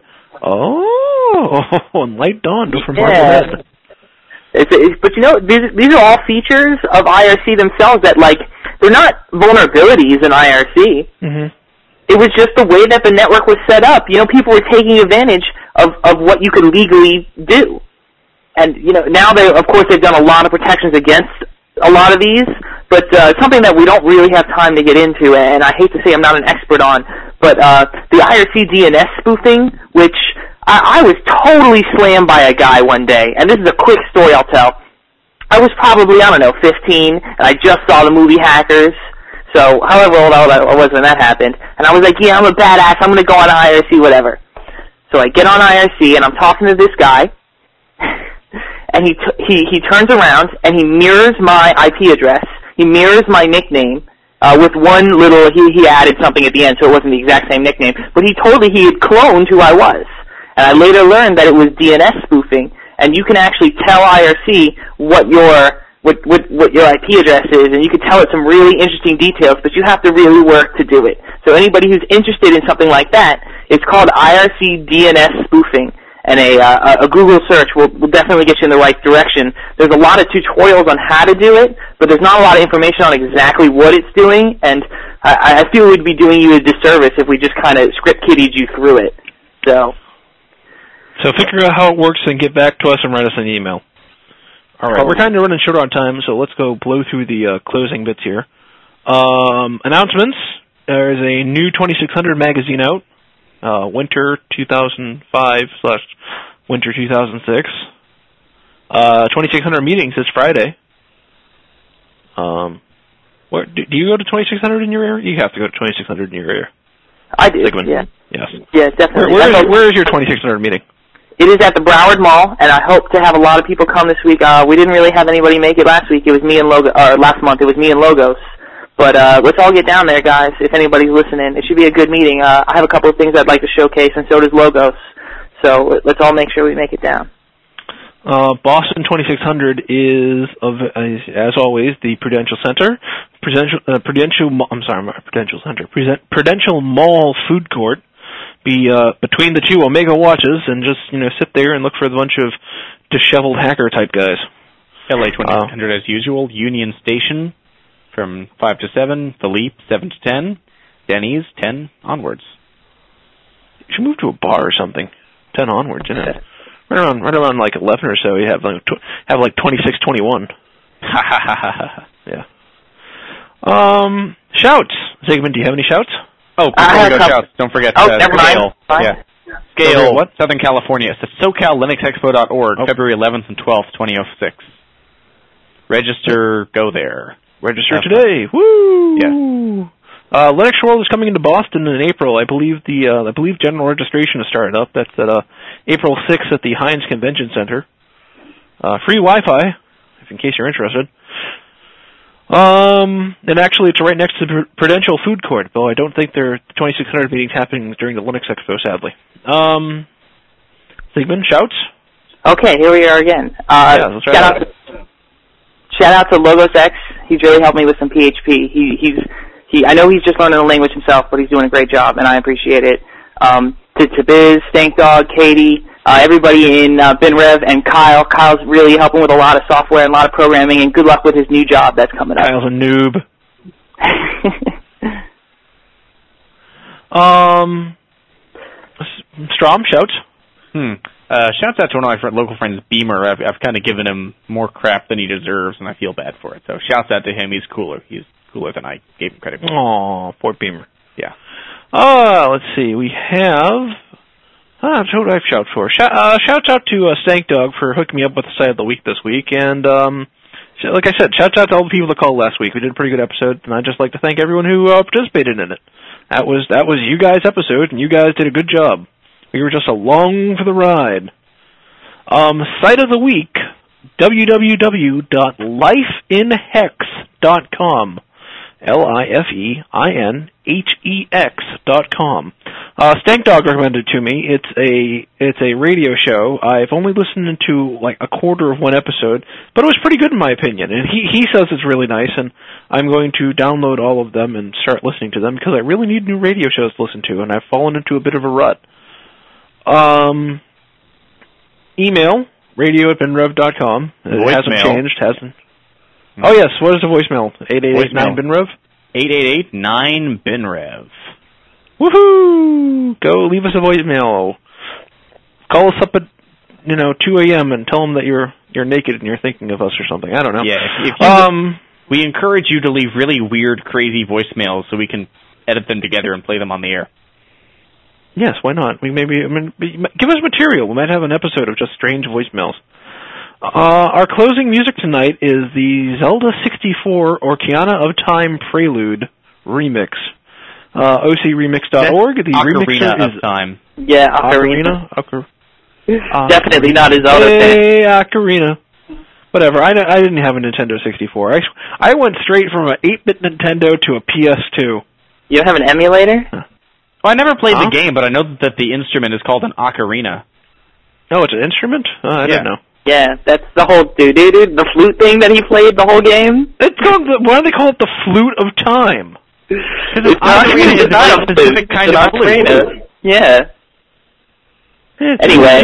oh, and light dawned from my head. It's, it's, but you know, these, these are all features of I R C themselves that, like, they're not vulnerabilities in I R C. Mm-hmm. It was just the way that the network was set up. You know, people were taking advantage of, of what you could legally do. And, you know, now they, of course, they've done a lot of protections against a lot of these, but uh, something that we don't really have time to get into, and I hate to say I'm not an expert on, but uh, the I R C D N S spoofing, which I, I was totally slammed by a guy one day, and this is a quick story I'll tell. I was probably, I don't know, fifteen, and I just saw the movie Hackers, so however old I was when that happened, and I was like, yeah, I'm a badass, I'm going to go on I R C, whatever. So I get on I R C, and I'm talking to this guy, and he, t- he he turns around and he mirrors my I P address. He mirrors my nickname uh, with one little. He he added something at the end, so it wasn't the exact same nickname. But he told me he had cloned who I was, and I later learned that it was D N S spoofing. And you can actually tell I R C what your what what what your I P address is, and you can tell it some really interesting details. But you have to really work to do it. So anybody who's interested in something like that, it's called I R C D N S spoofing. And a, uh, a Google search will, will definitely get you in the right direction. There's a lot of tutorials on how to do it, but there's not a lot of information on exactly what it's doing, and I, I feel we'd be doing you a disservice if we just kind of script kiddied you through it. So, so figure out how it works and get back to us and write us an email. All right, we're kind of running short on time, so let's go blow through the uh, closing bits here. Um, announcements. There's a new twenty-six hundred magazine out. Uh, winter two thousand five slash winter two thousand six. Uh, twenty-six hundred meetings this Friday. Um, where do, do you go to twenty-six hundred in your area? You have to go to twenty-six hundred in your area. I do. Sigmund. Yeah. Yes. Yeah, definitely. Where, where, is, where is your twenty-six hundred meeting? It is at the Broward Mall, and I hope to have a lot of people come this week. Uh, we didn't really have anybody make it last week. It was me and Logo, or last month. It was me and Logos. But uh, let's all get down there, guys, if anybody's listening. It should be a good meeting. Uh, I have a couple of things I'd like to showcase, and so does Logos. So let's all make sure we make it down. Uh, Boston twenty-six hundred is, of, as always, the Prudential Center. Prudential, uh, Prudential, I'm sorry, Prudential Center. Prudential Mall Food Court. Be uh, between the two Omega watches and just, you know, sit there and look for a bunch of disheveled hacker-type guys. L A twenty-six hundred uh, as usual. Union Station from five to seven. The Leap, seven to ten. Denny's, ten onwards. You should move to a bar or something. ten onwards, you know. Right around, right around like eleven or so, you have like, tw- have like twenty-six twenty-one. Ha ha ha ha. Yeah. Um, shouts. Sigmund, do you have any shouts? Oh, before we go shouts, don't forget oh, uh, never the mind. mail. Fine. Yeah. Scale, what? Southern California. It's at SoCal Linux Expo dot org, oh. February eleventh and twelfth, twenty oh six. Register, go there. Register That's today. Fun. Woo! Yeah. Uh, Linux World is coming into Boston in April. I believe the uh, I believe general registration has started up. That's at uh, April sixth at the Heinz Convention Center. Uh, free Wi-Fi, if in case you're interested. Um, and actually, it's right next to the Prudential Food Court, though I don't think there are twenty-six hundred meetings happening during the Linux Expo, sadly. Um, Sigmund, shouts? Okay, here we are again. Uh, yeah, let's try shout, out to, shout out to Logos X. He's really helped me with some P H P. He, he's, he, I know he's just learning the language himself, but he's doing a great job, and I appreciate it. Um, to, to Biz, Stank Dog, Katie, uh, everybody in uh, BinRev, and Kyle. Kyle's really helping with a lot of software and a lot of programming, and good luck with his new job that's coming up. Kyle's a noob. um, Strom, shouts? Hmm. Uh, shouts out to one of my friend, local friends, Beamer. I've, I've kind of given him more crap than he deserves, and I feel bad for it. So shouts out to him. He's cooler. He's cooler than I gave him credit for. Aw, poor Beamer. Yeah. Uh, let's see. We have... Ah, what do I have shout for? Shout, uh, shouts out to uh, Stank Dog for hooking me up with the site of the week this week. And, um, like I said, shouts out to all the people that called last week. We did a pretty good episode, and I'd just like to thank everyone who uh, participated in it. That was that was you guys' episode, and you guys did a good job. We were just along for the ride. Um, site of the week, w w w dot life in hex dot com. L I F E I N H E X dot com. Uh, Stank Dog recommended it to me. It's a it's a radio show. I've only listened to like a quarter of one episode, but it was pretty good in my opinion. And he he says it's really nice, and I'm going to download all of them and start listening to them because I really need new radio shows to listen to, and I've fallen into a bit of a rut. Um, email radio at binrev dot com. It Voicemail. hasn't changed, hasn't. Oh, yes. What is the voicemail? eight eight eight nine BinRev? eight eight eight nine BinRev. Woohoo! Go leave us a voicemail. Call us up at, you know, two a.m. and tell them that you're you're naked and you're thinking of us or something. I don't know. Yeah. If, if you, um, we encourage you to leave really weird, crazy voicemails so we can edit them together and play them on the air. Yes, why not? We maybe I mean, give us material. We might have an episode of just strange voicemails. Uh, our closing music tonight is the Zelda sixty-four Ocarina of Time Prelude remix. Uh, O C remix dot org. The Ocarina remixer of is Time. Yeah, Ocarina. Ocar- uh, Definitely not a Zelda Hey, Ocarina. Whatever. I, I didn't have a Nintendo sixty-four. I, I went straight from an eight-bit Nintendo to a P S two. You don't have an emulator? Huh. Well, I never played huh? the game, but I know that the instrument is called an ocarina. Oh, it's an instrument? Oh, I yeah. didn't know. Yeah, that's the whole doo-doo-doo, the flute thing that he played the whole game. It's called the, why do they call it the Flute of Time? It's, it's not, it's not a specific kind it's of flute. flute. Yeah. It's anyway.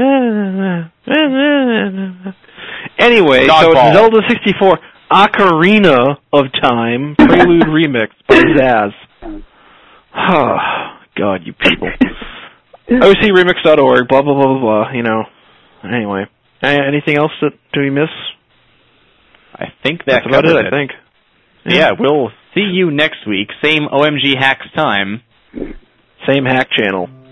Anyway, Dog so ball. it's Zelda sixty-four Ocarina of Time Prelude Remix by Zaz. Oh, God, you people. O C remix dot org, blah, blah, blah, blah, blah, you know. Anyway. Anything else that do we miss? I think that That's about it, it, I think. Yeah. yeah, we'll see you next week. Same O M G Hacks time. Same hack channel.